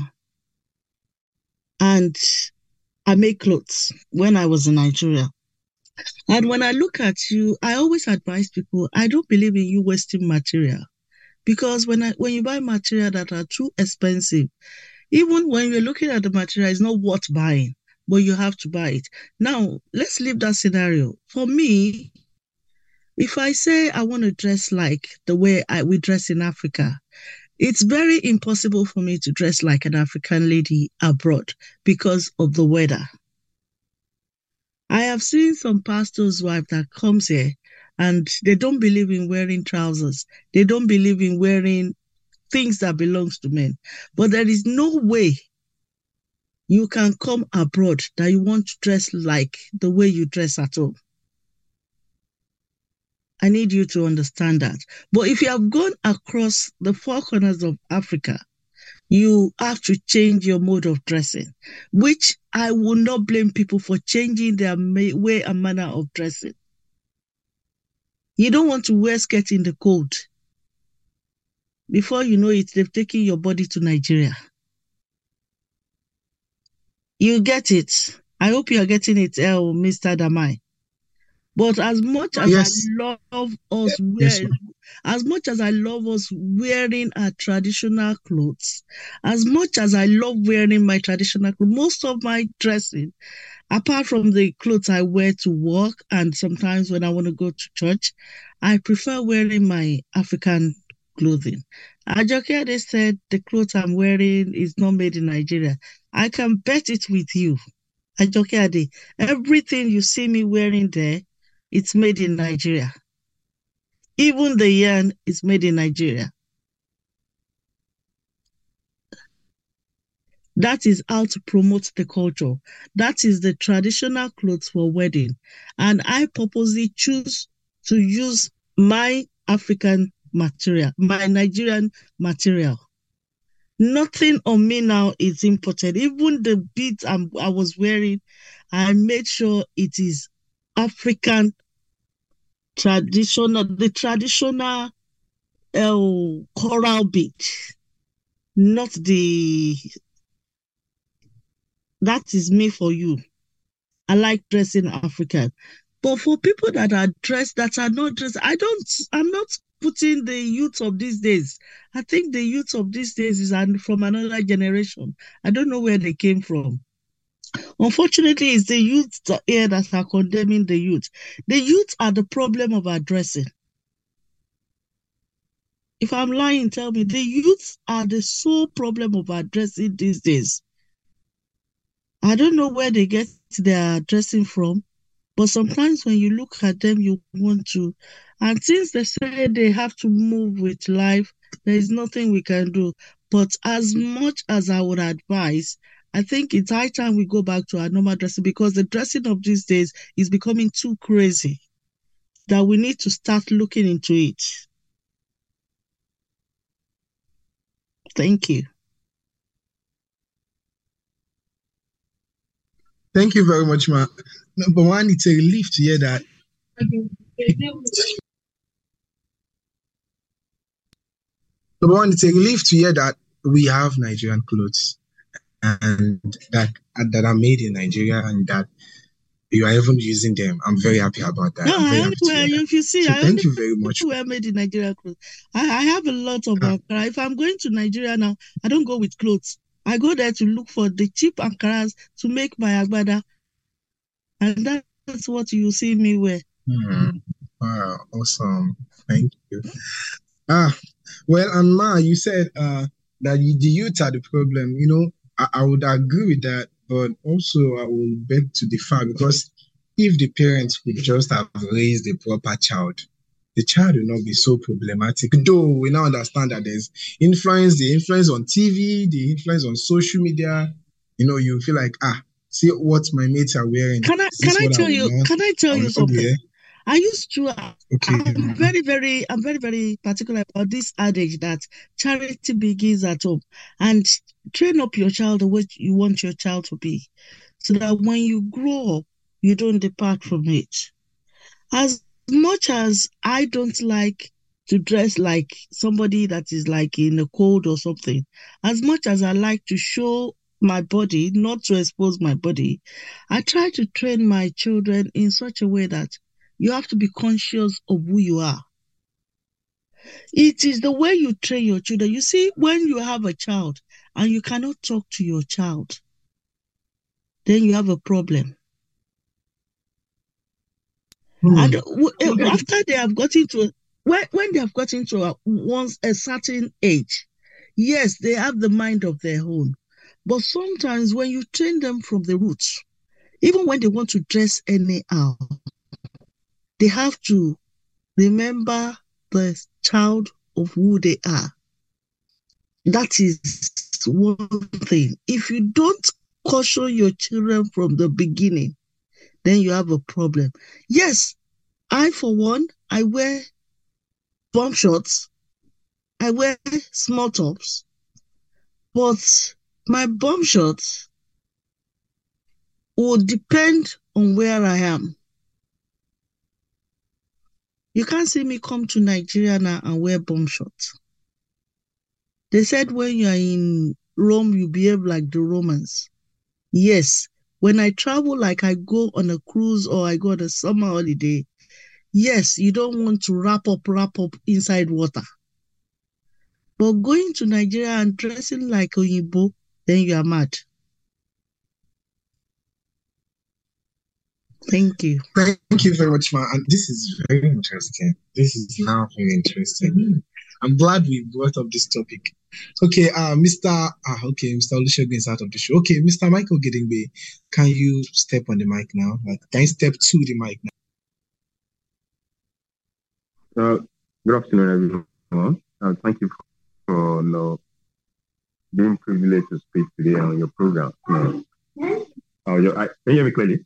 And I make clothes when I was in Nigeria. And when I look at you, I always advise people, I don't believe in you wasting material. Because when I when you buy material that are too expensive, even when you're looking at the material, it's not worth buying, but you have to buy it. Now, let's leave that scenario. For me, if I say I want to dress like the way I, we dress in Africa, it's very impossible for me to dress like an African lady abroad because of the weather. I have seen some pastor's wife that comes here and they don't believe in wearing trousers. They don't believe in wearing things that belongs to men. But there is no way you can come abroad that you want to dress like the way you dress at home. I need you to understand that. But if you have gone across the four corners of Africa, you have to change your mode of dressing, which I will not blame people for changing their way and manner of dressing. You don't want to wear skirt in the cold. Before you know it, they've taken your body to Nigeria. You get it. I hope you are getting it, uh, Mister Damai. But as much as yes. I love us wearing, yes, as much as I love us wearing our traditional clothes, as much as I love wearing my traditional clothes, most of my dressing, apart from the clothes I wear to work and sometimes when I want to go to church, I prefer wearing my African clothing. Ajokede said the clothes I'm wearing is not made in Nigeria. I can bet it with you. Ajokede, everything you see me wearing there, it's made in Nigeria. Even the yarn is made in Nigeria. That is how to promote the culture. That is the traditional clothes for wedding. And I purposely choose to use my African material, my Nigerian material. Nothing on me now is imported. Even the beads I'm, I was wearing, I made sure it is African traditional, the traditional uh, coral bead, not the, that is me for you. I like dressing African. But for people that are dressed, that are not dressed, I don't, I'm not putting the youth of these days. I think the youth of these days is from another generation. I don't know where they came from. Unfortunately, it's the youth here that are condemning the youth. The youth are the problem of our dressing. If I'm lying, tell me. The youth are the sole problem of our dressing these days. I don't know where they get their dressing from, but sometimes when you look at them, you want to. And since they say they have to move with life, there is nothing we can do. But as much as I would advise, I think it's high time we go back to our normal dressing because the dressing of these days is becoming too crazy that we need to start looking into it. Thank you. Thank you very much, ma. Number one, it's a relief to hear that. Number one, it's a relief to hear that we have Nigerian clothes and that that are made in Nigeria and that you are even using them. I'm very happy about that. No, I'm very I happy to hear that. If you see, so I thank you very much. Wear made in Nigeria clothes. I, I have a lot of uh, Ankara. If I'm going to Nigeria now, I don't go with clothes. I go there to look for the cheap Ankaras to make my agbada. And that's what you see me wear. Hmm. Wow, awesome. Thank you. Ah, Well, and Ma, you said uh, that you, the youth are the problem. You know, I, I would agree with that, but also I will beg to differ because if the parents could just have raised a proper child, the child will not be so problematic. Though we now understand that there's influence, the influence on T V, the influence on social media. You know, you feel like, ah, see what my mates are wearing. Can I Is can this I what I tell will you? not? Can I tell I will you not something? wear. I used to. Uh, Okay. I'm very, very, I'm very, very particular about this adage that charity begins at home, and train up your child the way you want your child to be, so that when you grow up, you don't depart from it. As much as I don't like to dress like somebody that is like in a code or something, as much as I like to show my body, not to expose my body, I try to train my children in such a way that you have to be conscious of who you are. It is the way you train your children. You see, when you have a child and you cannot talk to your child, then you have a problem. Hmm. And w- after they have gotten to when when they have gotten to a, once a certain age, yes, they have the mind of their own. But sometimes when you train them from the roots, even when they want to dress anyhow, they have to remember the child of who they are. That is one thing. If you don't caution your children from the beginning, then you have a problem. Yes, I, for one, I wear bomb shorts, I wear small tops, but my bomb shorts will depend on where I am. You can't see me come to Nigeria now and wear bomb shorts. They said when you are in Rome, you behave like the Romans. Yes, when I travel, like I go on a cruise or I go on a summer holiday, yes, you don't want to wrap up, wrap up inside water. But going to Nigeria and dressing like Oyibo, then you are mad. Thank you. Thank you very much, Ma. And this is very interesting. This is now very interesting. I'm glad we brought up this topic. Okay, uh, Mister Ah, okay, Mister Olusegun is out of the show. Okay, Mister Michael Gedingbe, can you step on the mic now? Like, can you step to the mic now? Uh, good afternoon, everyone. Uh, thank you for, for no, being privileged to speak today on your program. No. Uh, your, I, can you hear me clearly?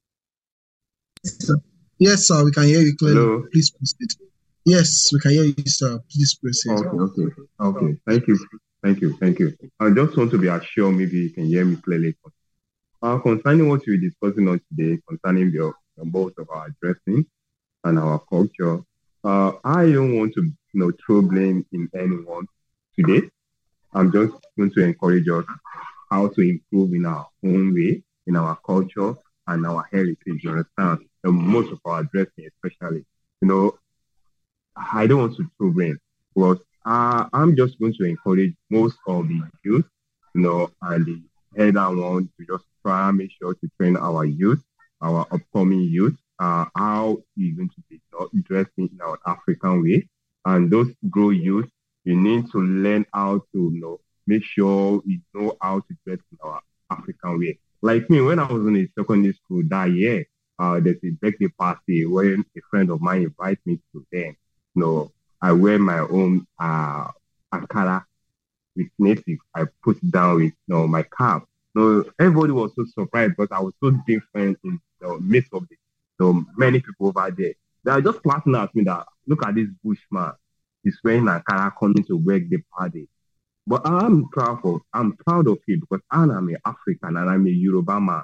Yes, sir, we can hear you clearly. Hello? Please proceed. Yes, we can hear you, sir. Please proceed. Okay, okay, okay. Thank you, thank you, thank you. I just want to be assured maybe you can hear me clearly. Uh, concerning what we're discussing on today, concerning the both of our dressing and our culture, uh, I don't want to you know, throw blame in anyone today. I'm just going to encourage us how to improve in our own way, in our culture and our heritage, you understand? And most of our dressing, especially, you know, I don't want to throw blame, but uh, I'm just going to encourage most of the youth, you know, and the elder one to just try and make sure to train our youth, our upcoming youth, uh, how you're going to be dressing in our African way. And those grow youth, you need to learn how to you know, make sure you know how to dress in our African way. Like me, when I was in secondary school that year, uh, there's a birthday party when a friend of mine invited me to them. You know, I wear my own uh, Ankara with native. I put it down with you know, my cap. You know, everybody was so surprised because I was so different in the midst of the you know, many people over there. They are just laughing at me that, look at this bushman. He's wearing Ankara coming to work the party. But I'm proud of I'm proud of it because I'm an African and I'm a Yoruba man.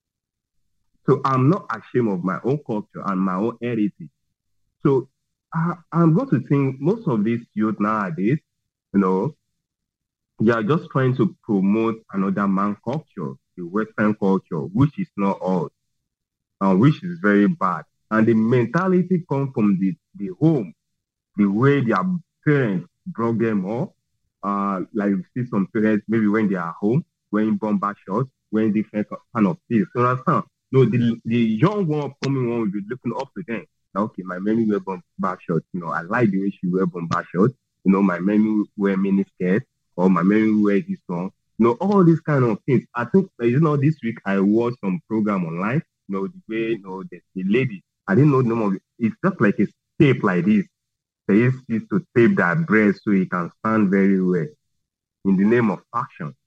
So I'm not ashamed of my own culture and my own heritage. So I, I'm going to think most of these youth nowadays, you know, they are just trying to promote another man culture, the Western culture, which is not us, and which is very bad. And the mentality comes from the, the home, the way their parents brought them up. Uh, like you see some parents, maybe when they are home, wearing bomber shorts, wearing different kind of things. You understand? No, the, the young one coming on will be looking up to them. Now, okay, my mommy wear bomber shorts. You know, I like the way she wear bomber shorts. you know, my men wear mini skirts or my men wear this one. You know, all these kind of things. I think, you know, this week I watched some program online, you know, the way, you know, the, the lady, I didn't know the name of it. It's just like a tape like this. They used, used to tape that breast so it can stand very well in the name of fashion.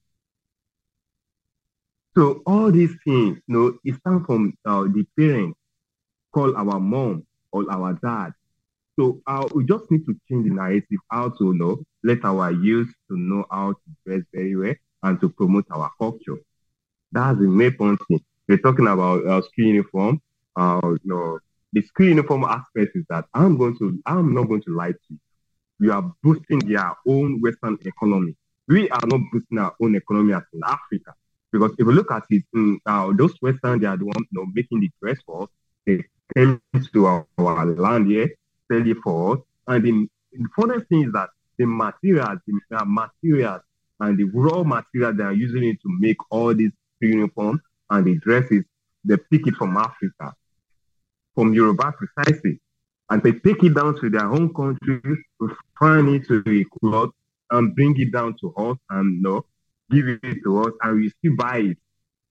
So all these things, you know, it stands from uh, the parents, call our mom or our dad. So uh, we just need to change the narrative, how to you know, let our youth to know how to dress very well and to promote our culture. That's the main point. We're talking about uh, school uniform. Uh, you know, the school uniform aspect is that I'm going to, I'm not going to lie to you. We are boosting their own Western economy. We are not boosting our own economy as in Africa. Because if you look at it, mm, uh, those Western, they are the ones you know, making the dress for us. They came to our, our land here, sell it for us. And the, the funny thing is that the materials, the uh, materials and the raw material they are using it to make all these uniforms and the dresses, they pick it from Africa, from Yoruba precisely. And they take it down to their home country, refine it to a cloth, and bring it down to us and you know, give it to us, and we still buy it.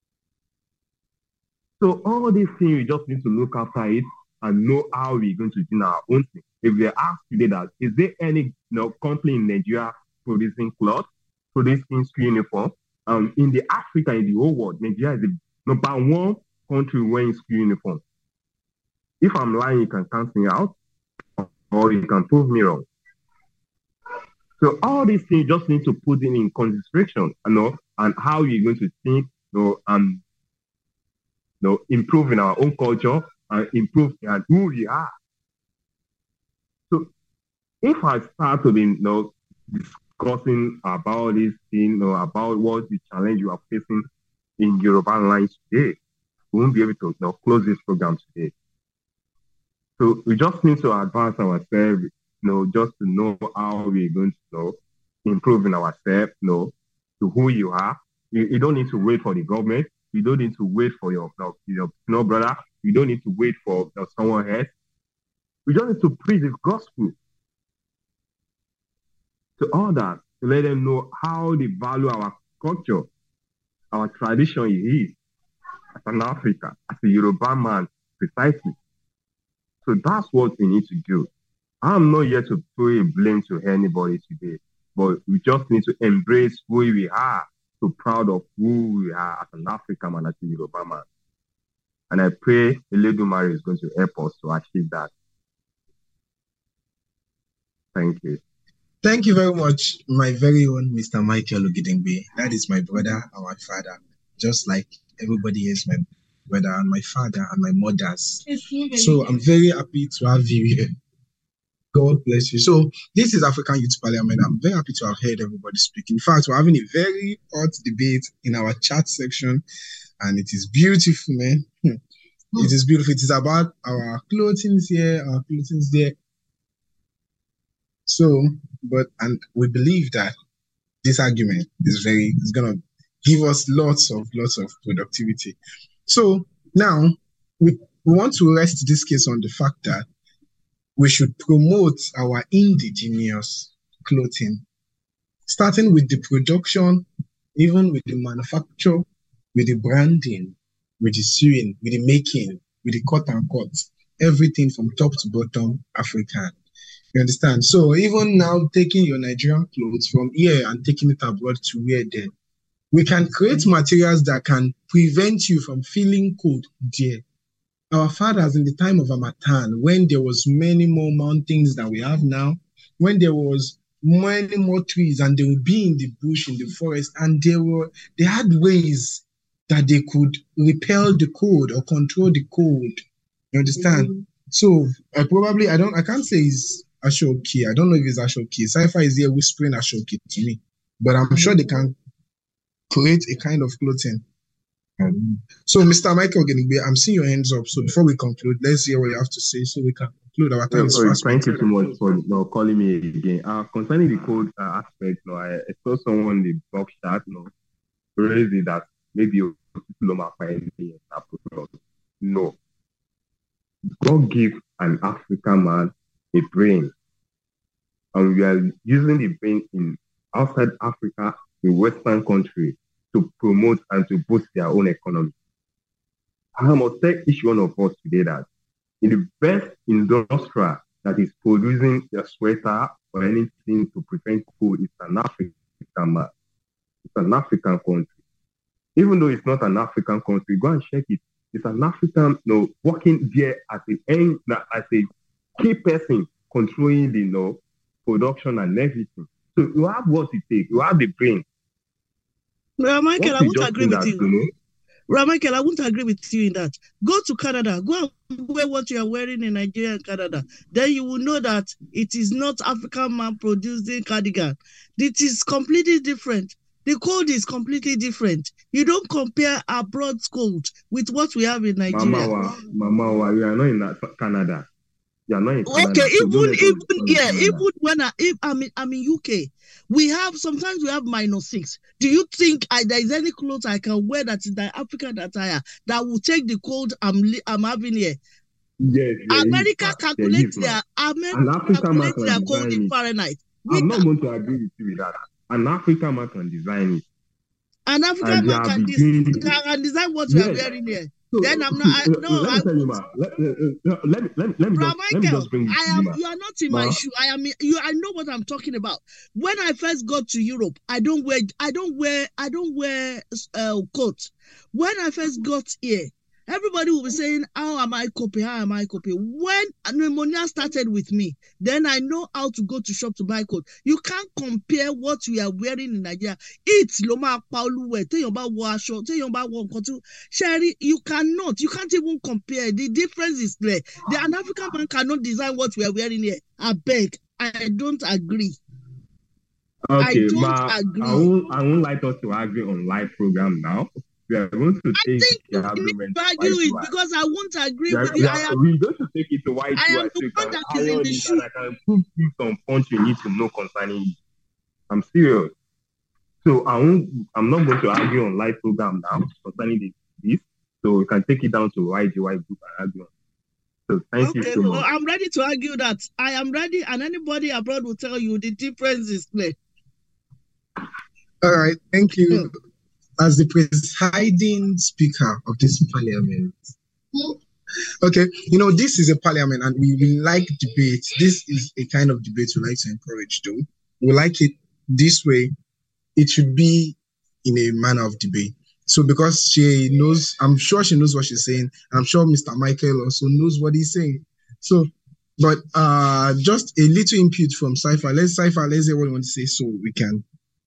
So all these things, we just need to look after it and know how we're going to do our own thing. If they ask today that, is there any you know, company in Nigeria producing cloth, producing school uniform? Um, in the Africa, in the whole world, Nigeria is the number one country wearing school uniform. If I'm lying, you can count me out, or you can prove me wrong. So all these things just need to put in in consideration, you know, and how you're going to think, you know, and you know, improve in our own culture and improve in who we are. So if I start to be, you know, discussing about this thing, you know, about what the challenge you are facing in Yoruba land today, we won't be able to you know, close this program today. So we just need to advance ourselves, you know, just to know how we're going to you know, improve in ourselves, you know, to who you are. You, you don't need to wait for the government. You don't need to wait for your, you know, your you know, brother. You don't need to wait for you know, someone else. We just need to preach the gospel to others, to let them know how they value our culture, our tradition is as an African, as a Yoruba man, precisely. So that's what we need to do. I'm not here to throw a blame to anybody today, but we just need to embrace who we are, so proud of who we are as an African man, as a Yoruba man. And I pray Eledumare is going to help us to achieve that. Thank you. Thank you very much, my very own Mister Michael Ogidengbe. That is my brother and my father, just like everybody is my brother and my father and my mothers. So I'm very happy to have you here. God bless you. So this is African Youth Parliament. I'm very happy to have heard everybody speak. In fact, we're having a very hot debate in our chat section, and it is beautiful, man. It is beautiful. It is about our clothing here, our clothing there. So, but and we believe that this argument is very is gonna give us lots of lots of productivity. So now we, we want to rest this case on the fact that we should promote our indigenous clothing, starting with the production, even with the manufacture, with the branding, with the sewing, with the making, with the cut and cut, everything from top to bottom African. You understand? So even now, taking your Nigerian clothes from here and taking it abroad to wear there, we can create materials that can prevent you from feeling cold there. Our fathers in the time of Harmattan, when there was many more mountains than we have now, when there was many more trees and they would be in the bush, in the forest, and they were they had ways that they could repel the cold or control the cold. You understand? Mm-hmm. So I probably I don't I can't say it's Ashoki. I don't know if it's Ashoki. Cypher is here whispering Ashoki to me, but I'm sure they can create a kind of clothing. Um, so, Mister Michael Ogidengbe, I'm seeing your hands up. So, before we conclude, let's hear what you have to say so we can conclude. Our time is fast. Thank you so much for you know, calling me again. Uh, concerning the code uh, aspect, you know, I, I saw someone in the box chat, you know, raised it that maybe you no. God give an African man a brain. and we are using the brain in outside Africa, in Western countries, to promote and to boost their own economy. I must tell each one of us today that in the best industrial that is producing a sweater or anything to prevent cold, it's an African man. It's an African country. Even though it's not an African country, go and check it. It's an African, you know, working there as a end, as a key person controlling the, you know, production and everything. So you have what it takes. You have the brain. Well, Michael, I won't agree with that, you. you know? Well, Michael, I won't agree with you in that. Go to Canada. Go and wear what you are wearing in Nigeria and Canada. Then you will know that it is not African man producing cardigan. It is completely different. The cold is completely different. You don't compare abroad cold with what we have in Nigeria. Mama, Mama, you are not in Canada. You are not in Canada. Okay, So even even yeah, Canada. even when I if I'm in, I'm in U K, we have sometimes we have minus six. Do you think I, there is any clothes I can wear that is the African attire that will take the cold I'm I'm having here? Yes, yes, America calculates their America calculates their cold in Fahrenheit. We I'm not going to agree with you with that. An African man can design it. An African man can, des- can design what we yes. are wearing here. So, then I'm not. I, no, let me I tell you, ma. Let, let, let, let, me, let, me, let, me just, let me just bring it I to am. you, You are not in ma. my shoe. I am. You. I know what I'm talking about. When I first got to Europe, I don't wear. I don't wear. I don't wear uh, coat. When I first got here, everybody will be saying, "How am I coping? How am I coping?" When pneumonia started with me, then I know how to go to shop to buy coat. You can't compare what we are wearing in Nigeria. It's Loma Pauluwe. Tell you about wash. Tell you about one control. Sherry, you cannot. You can't even compare. The difference is clear. The an African man cannot design what we are wearing here. I beg. I don't agree. Okay, I don't ma, agree. I won't. I won't like us to argue on live program now. We are going to I take think the you need argument to argue it because I won't agree we are, with we you. are, I am, we're going to take it to white I U am I the so one can that is in iron the it shoe. and I can prove you some points you need to know concerning it. I'm serious. So I won't, I'm not going to argue on live program now concerning this. this. So we can take it down to Y G Y group and argue on. So thank okay, you so well, much. I'm ready to argue that. I am ready, and anybody abroad will tell you the difference is clear. All right, thank you. As the presiding speaker of this parliament. Okay, you know, this is a parliament and we, we like debate. This is a kind of debate we like to encourage too. We like it this way. It should be in a manner of debate. So because she knows, I'm sure she knows what she's saying. I'm sure Mister Michael also knows what he's saying. So, but uh, just a little input from Cypher. Let's Cypher, let's hear what you want to say so we can.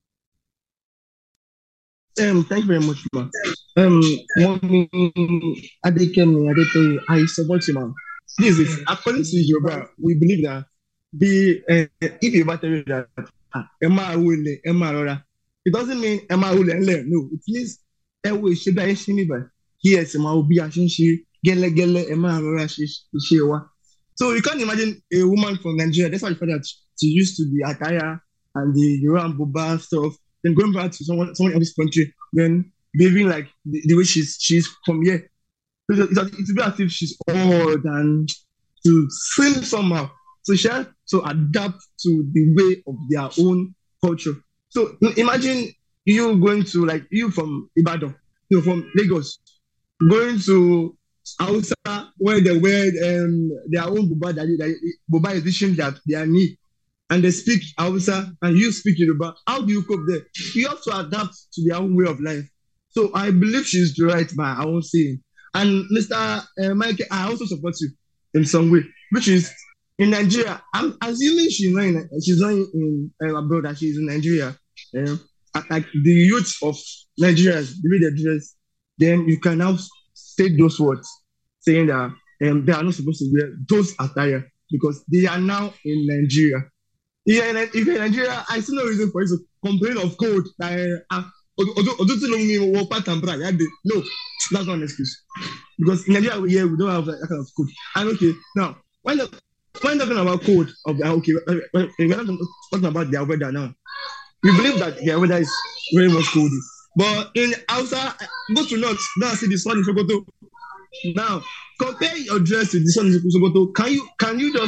Um, thank you very much, ma. Um, Mommy Adekemi Adetoye, I support you, ma. This is according to Yoruba, we believe that the uh, if you tell you that Emma will Emma Rora, it doesn't mean Emma will learn. No, it means Ewe Shiba Shimiba. Yes, Emma will be a shinshi, Gele Gele Emma Rora Shiwa. So you can't imagine a woman from Nigeria. That's why you find that she used to be attire and the Yoruba Boba stuff. Then going back to someone someone else's country, then behaving like the, the way she's she's from here. So it's, it's, it's a bit as if she's odd and to swim somehow. So she has to adapt to the way of their own culture. So imagine you going to like you from Ibadan, you know, from Lagos, going to Hausa where they wear um, their own Boba that Boba edition that they are need. And they speak Hausa and you speak Yoruba. How do you cope there? You have to adapt to their own way of life. So I believe she's the right man, I won't say. And Mister Uh, Mike, I also support you in some way, which is in Nigeria. I'm assuming she's not in, she's not in uh, abroad, that she's in Nigeria. Um, like the youth of Nigeria, the way they dress, then you can now say those words, saying that um, they are not supposed to wear those attire because they are now in Nigeria. Yeah, if you're in Nigeria, I see no reason for you to complain of cold. Like, uh, no, that's not an excuse. Because in Nigeria, yeah, we don't have that kind of code. And okay, now, when, the, when talking about code of the, okay, when, we're not talking about their weather now. We believe that their weather is very much cold. But in Hausa, go to North, now see the sun in Sokoto. Now, compare your dress to the sun in Sokoto. Can you, can you just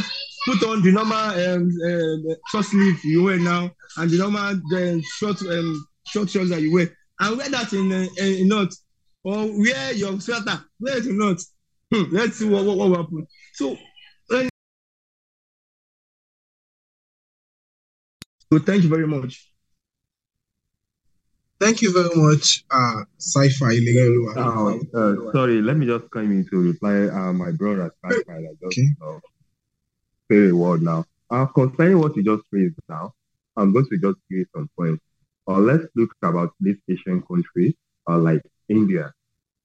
put on the normal um, uh, short sleeve you wear now and the normal the short um, short shorts that you wear and wear that in uh, in north or wear your sweater wear it in north. Hmm, let's see what what, what will happen. So. Uh, so thank you very much. Thank you very much, uh, Sci-Fi. Uh, uh, sorry, let me just come in to reply uh, my brother Sci-Fi. I just okay. uh, say a word now. Uh, concerning what you just raised now, I'm going to just give you some points. Uh, let's look about this Asian country, uh, like India.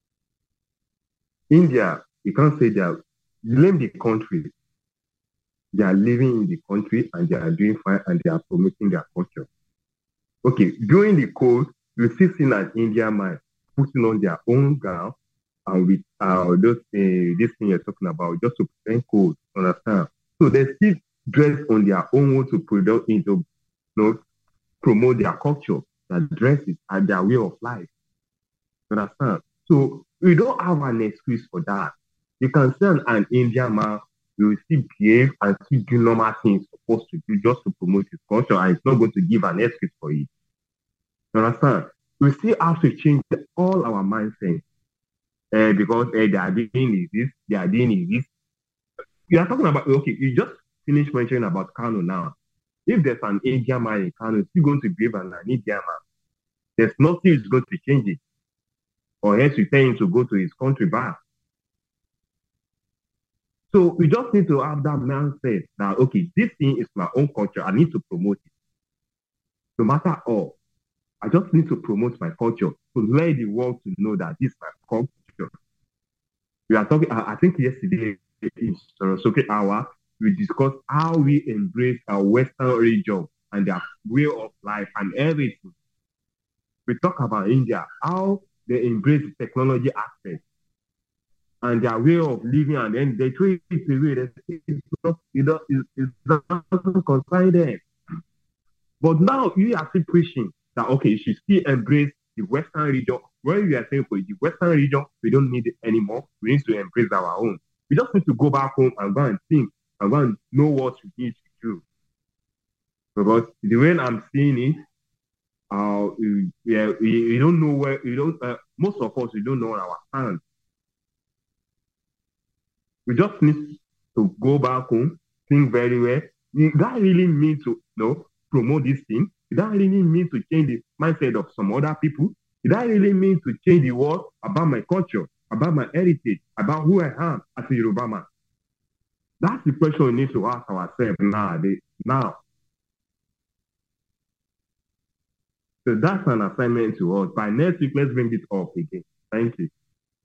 India, you can't say they are, blame the country. They are living in the country and they are doing fine and they are promoting their culture. Okay, during the cold, you still see an Indian man putting on their own gown and with uh, those, uh, this thing you're talking about, just to prevent cold, understand? So they still dress on their own way to produce, into, you know, promote their culture, their dresses, and their way of life. Understand? So we don't have an excuse for that. You can see an, an Indian man, you will still behave and still do normal things supposed to do just to promote his culture, and it's not going to give an excuse for it. You understand? We still have to change all our mindset uh, because uh, they are doing this, they are doing this. We are talking about, okay, you just finished mentioning about Kano now. If there's an Indian man in Kano, it's still going to behave as an Indian man. There's nothing that's going to change it. Or else you tell him to go to his country back. So we just need to have that mindset that, okay, this thing is my own culture. I need to promote it. No matter all. I just need to promote my culture to let the world to know that this is my culture. We are talking, I think yesterday in Sorosoke Hour, we discussed how we embrace our Western religion and their way of life and everything. We talk about India, how they embrace the technology aspect and their way of living, and then they treat it the way they say it doesn't concern them. But now you are still preaching that, okay, you should still embrace the Western region. When we are saying for the Western region, we don't need it anymore. We need to embrace our own. We just need to go back home and go and think and go and know what we need to do. Because the way I'm seeing it, uh, we, yeah, we, we don't know where, we don't, uh, most of us, we don't know our stand. We just need to go back home, think very well. That really means to, you know, promote this thing. That really means to change the mindset of some other people. That really means to change the world about my culture, about my heritage, about who I am as a Yoruba man. That's the question we need to ask ourselves nowadays. Now. So that's an assignment to us. By next week, let's bring it up again. Thank you.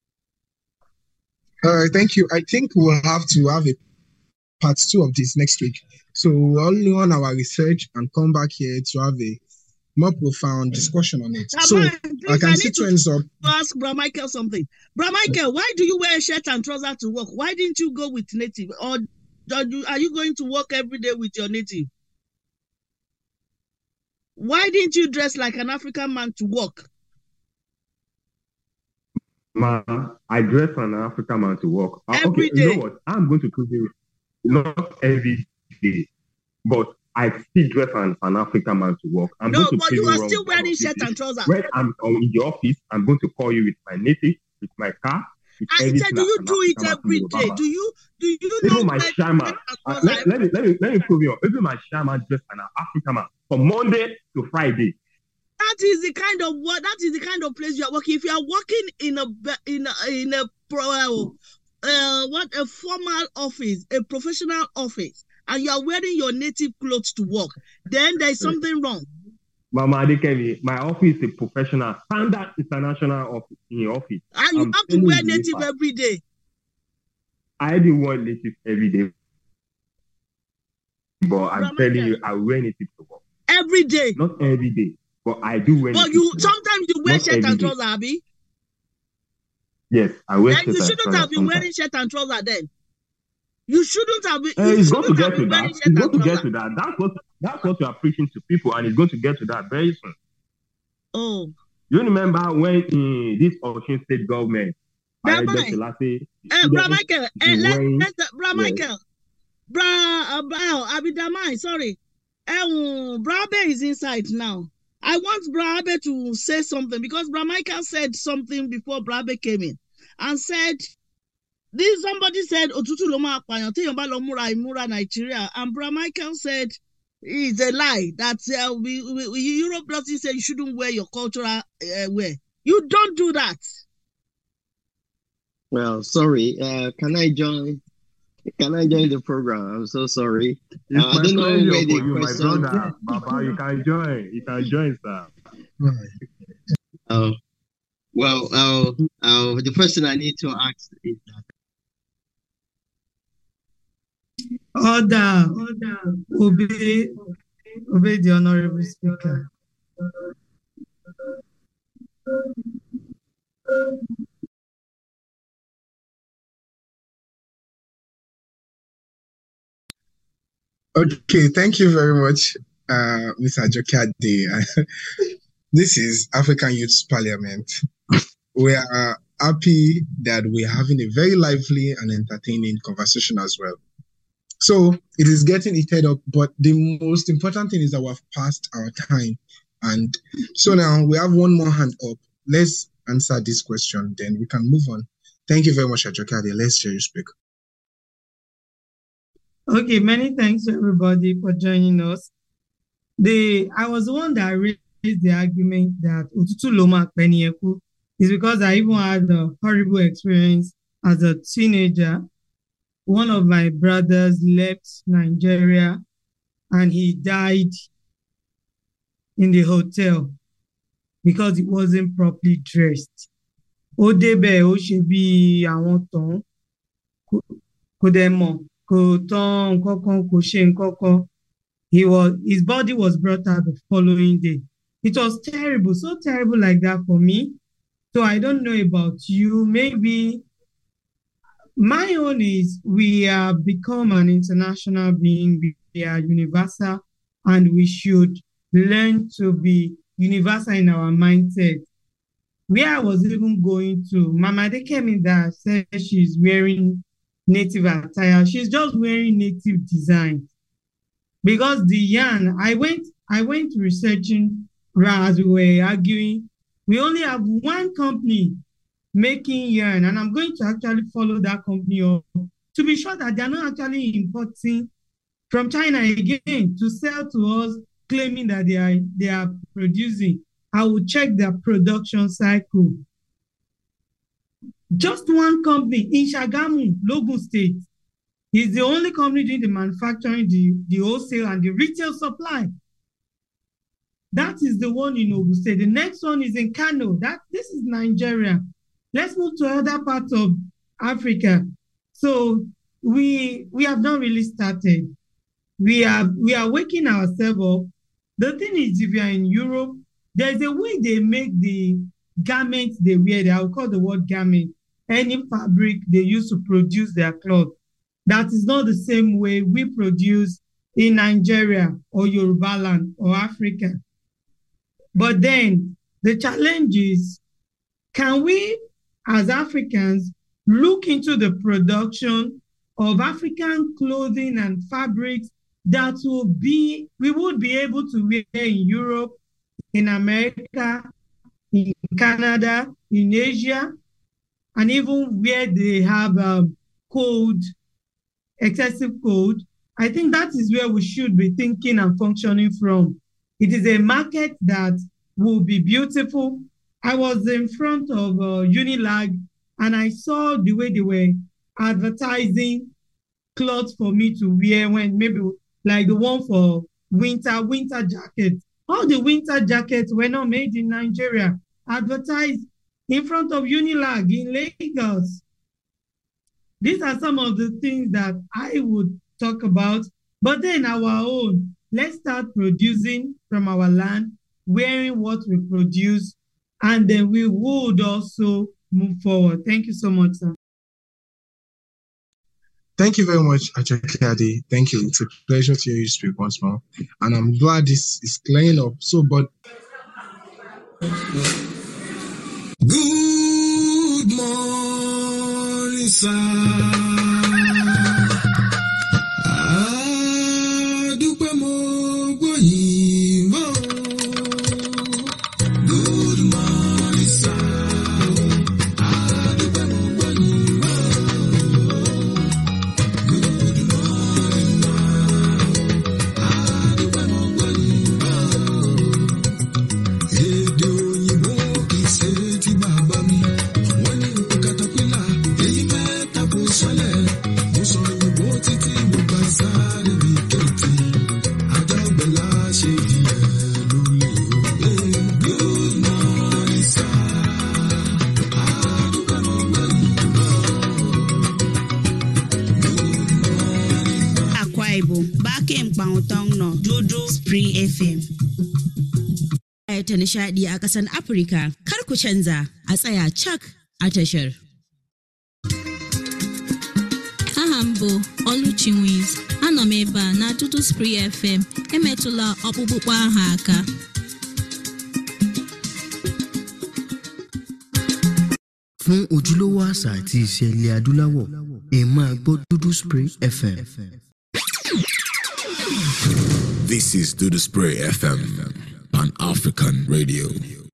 All right, thank you. I think we'll have to have a part two of this next week. So we'll only on our research and come back here to have a more profound discussion on it. Now, so man, our please, I need to constituents of ask Bra Michael something. Bra Michael, why do you wear a shirt and trousers to work? Why didn't you go with native? Or are you going to work every day with your native? Why didn't you dress like an African man to work? Ma, I dress an African man to work. Uh, Every okay, day. You know what? I'm going to prove you. Not every day, but I still dress an, an African man to work. I'm no, going to but you are still wearing shirt and trousers. When I'm um, in the office, I'm going to call you with my native, with my car. With I said, do you do it every day? Do you do you Even know my shaman. Uh, let, let me let me let me prove you. Even my shaman dress an African man from Monday to Friday. That is the kind of what that is the kind of place you are working. If you are working in a in a in a pro uh what a formal office, a professional office, and you are wearing your native clothes to work, then there is something wrong. Mama Adekemi, my office is a professional, standard international office in your office. And you I'm have to wear native part. every day. I didn't wear native every day. But I'm Ramadan. telling you, I wear native to work. Every day. Not every day. But I do wear. But you sometimes you wear shirt and trousers, Abi. Yes, I wear. Then you shouldn't have been wearing shirt and trousers then. You shouldn't have been. Uh, it's going to get to that. It's going to get to that. That's what that's what you are preaching to people, and it's going to get to that very soon. Oh. You remember when in this Osun state government, Bra Michael, uh, Bra Michael, uh, let, let, Bra Michael, Bra, uh, Bra, Abidamai, sorry. Um, Brabe is inside now. I want Brabe to say something because Bra Michael said something before Brabe came in and said, this somebody said, Otutu Loma Akpayan, Teyomba Lomura Imura Nigeria, and Bra Michael said, it's a lie that uh, we, we, we, Europe doesn't say you shouldn't wear your cultural uh, wear. You don't do that. Well, sorry. Uh, can I join? Can I join the program? I'm so sorry. It's Uh, I my don't know pleasure where the for you, my question. brother. Baba, you can join. You can join, sir. Uh, well, uh, uh, the person I need to ask is Order, order, obey, obey the honorable speaker. Okay, thank you very much, uh, Mister Jokade. This is African Youth Parliament. We are happy that we're having a very lively and entertaining conversation as well. So it is getting heated up, but the most important thing is that we have passed our time. And so now we have one more hand up. Let's answer this question, then we can move on. Thank you very much, Ajokade. Let's hear you speak. Okay, many thanks to everybody for joining us. The I was the one that raised the argument that Otutu Loma Akpenieku is because I even had a horrible experience as a teenager. One of my brothers left Nigeria and he died in the hotel because he wasn't properly dressed. Ó débẹ̀, ó ṣe bí àwọn tán, kò dẹ̀ mọ̀, kò tán nǹkankan, kò ṣe nǹkankan. He was, his body was brought out the following day. It was terrible, so terrible like that for me. So I don't know about you. Maybe my own is we have become an international being. We are universal, and we should learn to be universal in our mindset. Where I was even going to, Mama, they came in that said she's wearing native attire. She's just wearing native design. Because the yarn, I went, I went researching as we were arguing. We only have one company making yarn, and I'm going to actually follow that company up to be sure that they're not actually importing from China again to sell to us, claiming that they are they are producing. I will check their production cycle. Just one company in Shagamu, Logun State, is the only company doing the manufacturing, the, the wholesale and the retail supply. That is the one in Ogun State. The next one is in Kano. That this is Nigeria. Let's move to other parts of Africa. So we we have not really started. We are we are waking ourselves up. The thing is, if you are in Europe, there's a way they make the garments they wear. I will call the word garment. Any fabric they use to produce their clothes. That is not the same way we produce in Nigeria or Yoruba land or Africa. But then the challenge is, can we as Africans look into the production of African clothing and fabrics that will be, we would be able to wear in Europe, in America, in Canada, in Asia, and even where they have um, cold, excessive cold. I think that is where we should be thinking and functioning from. It is a market that will be beautiful. I was in front of uh, Unilag and I saw the way they were advertising clothes for me to wear when maybe like the one for winter, winter jackets. All the winter jackets were not made in Nigeria, advertised in front of Unilag in Lagos. These are some of the things that I would talk about, but then our own, let's start producing from our land, wearing what we produce, and then we would also move forward. Thank you so much, sir. Thank you very much, Ajokade. Thank you. It's a pleasure to hear you speak once more. And I'm glad this is clearing up. So, but Good morning, sir. Bible back in Poundtown no Dodo Spring F M. Ta nishadi a ƙasar Afirka, kar ku canza a tsaya cak a tashar. Ahambo Oluchinwiz, anọ m ebe a na Dodo Spring F M, emetụla ọkpụkpụ aha aka. Fún ojúlówó àṣà àti ìṣe ilẹ̀ adúláwọ̀, ẹ máa gbọ́ Dodo Spring F M. This is Dodo Spring F M, Pan African Radio.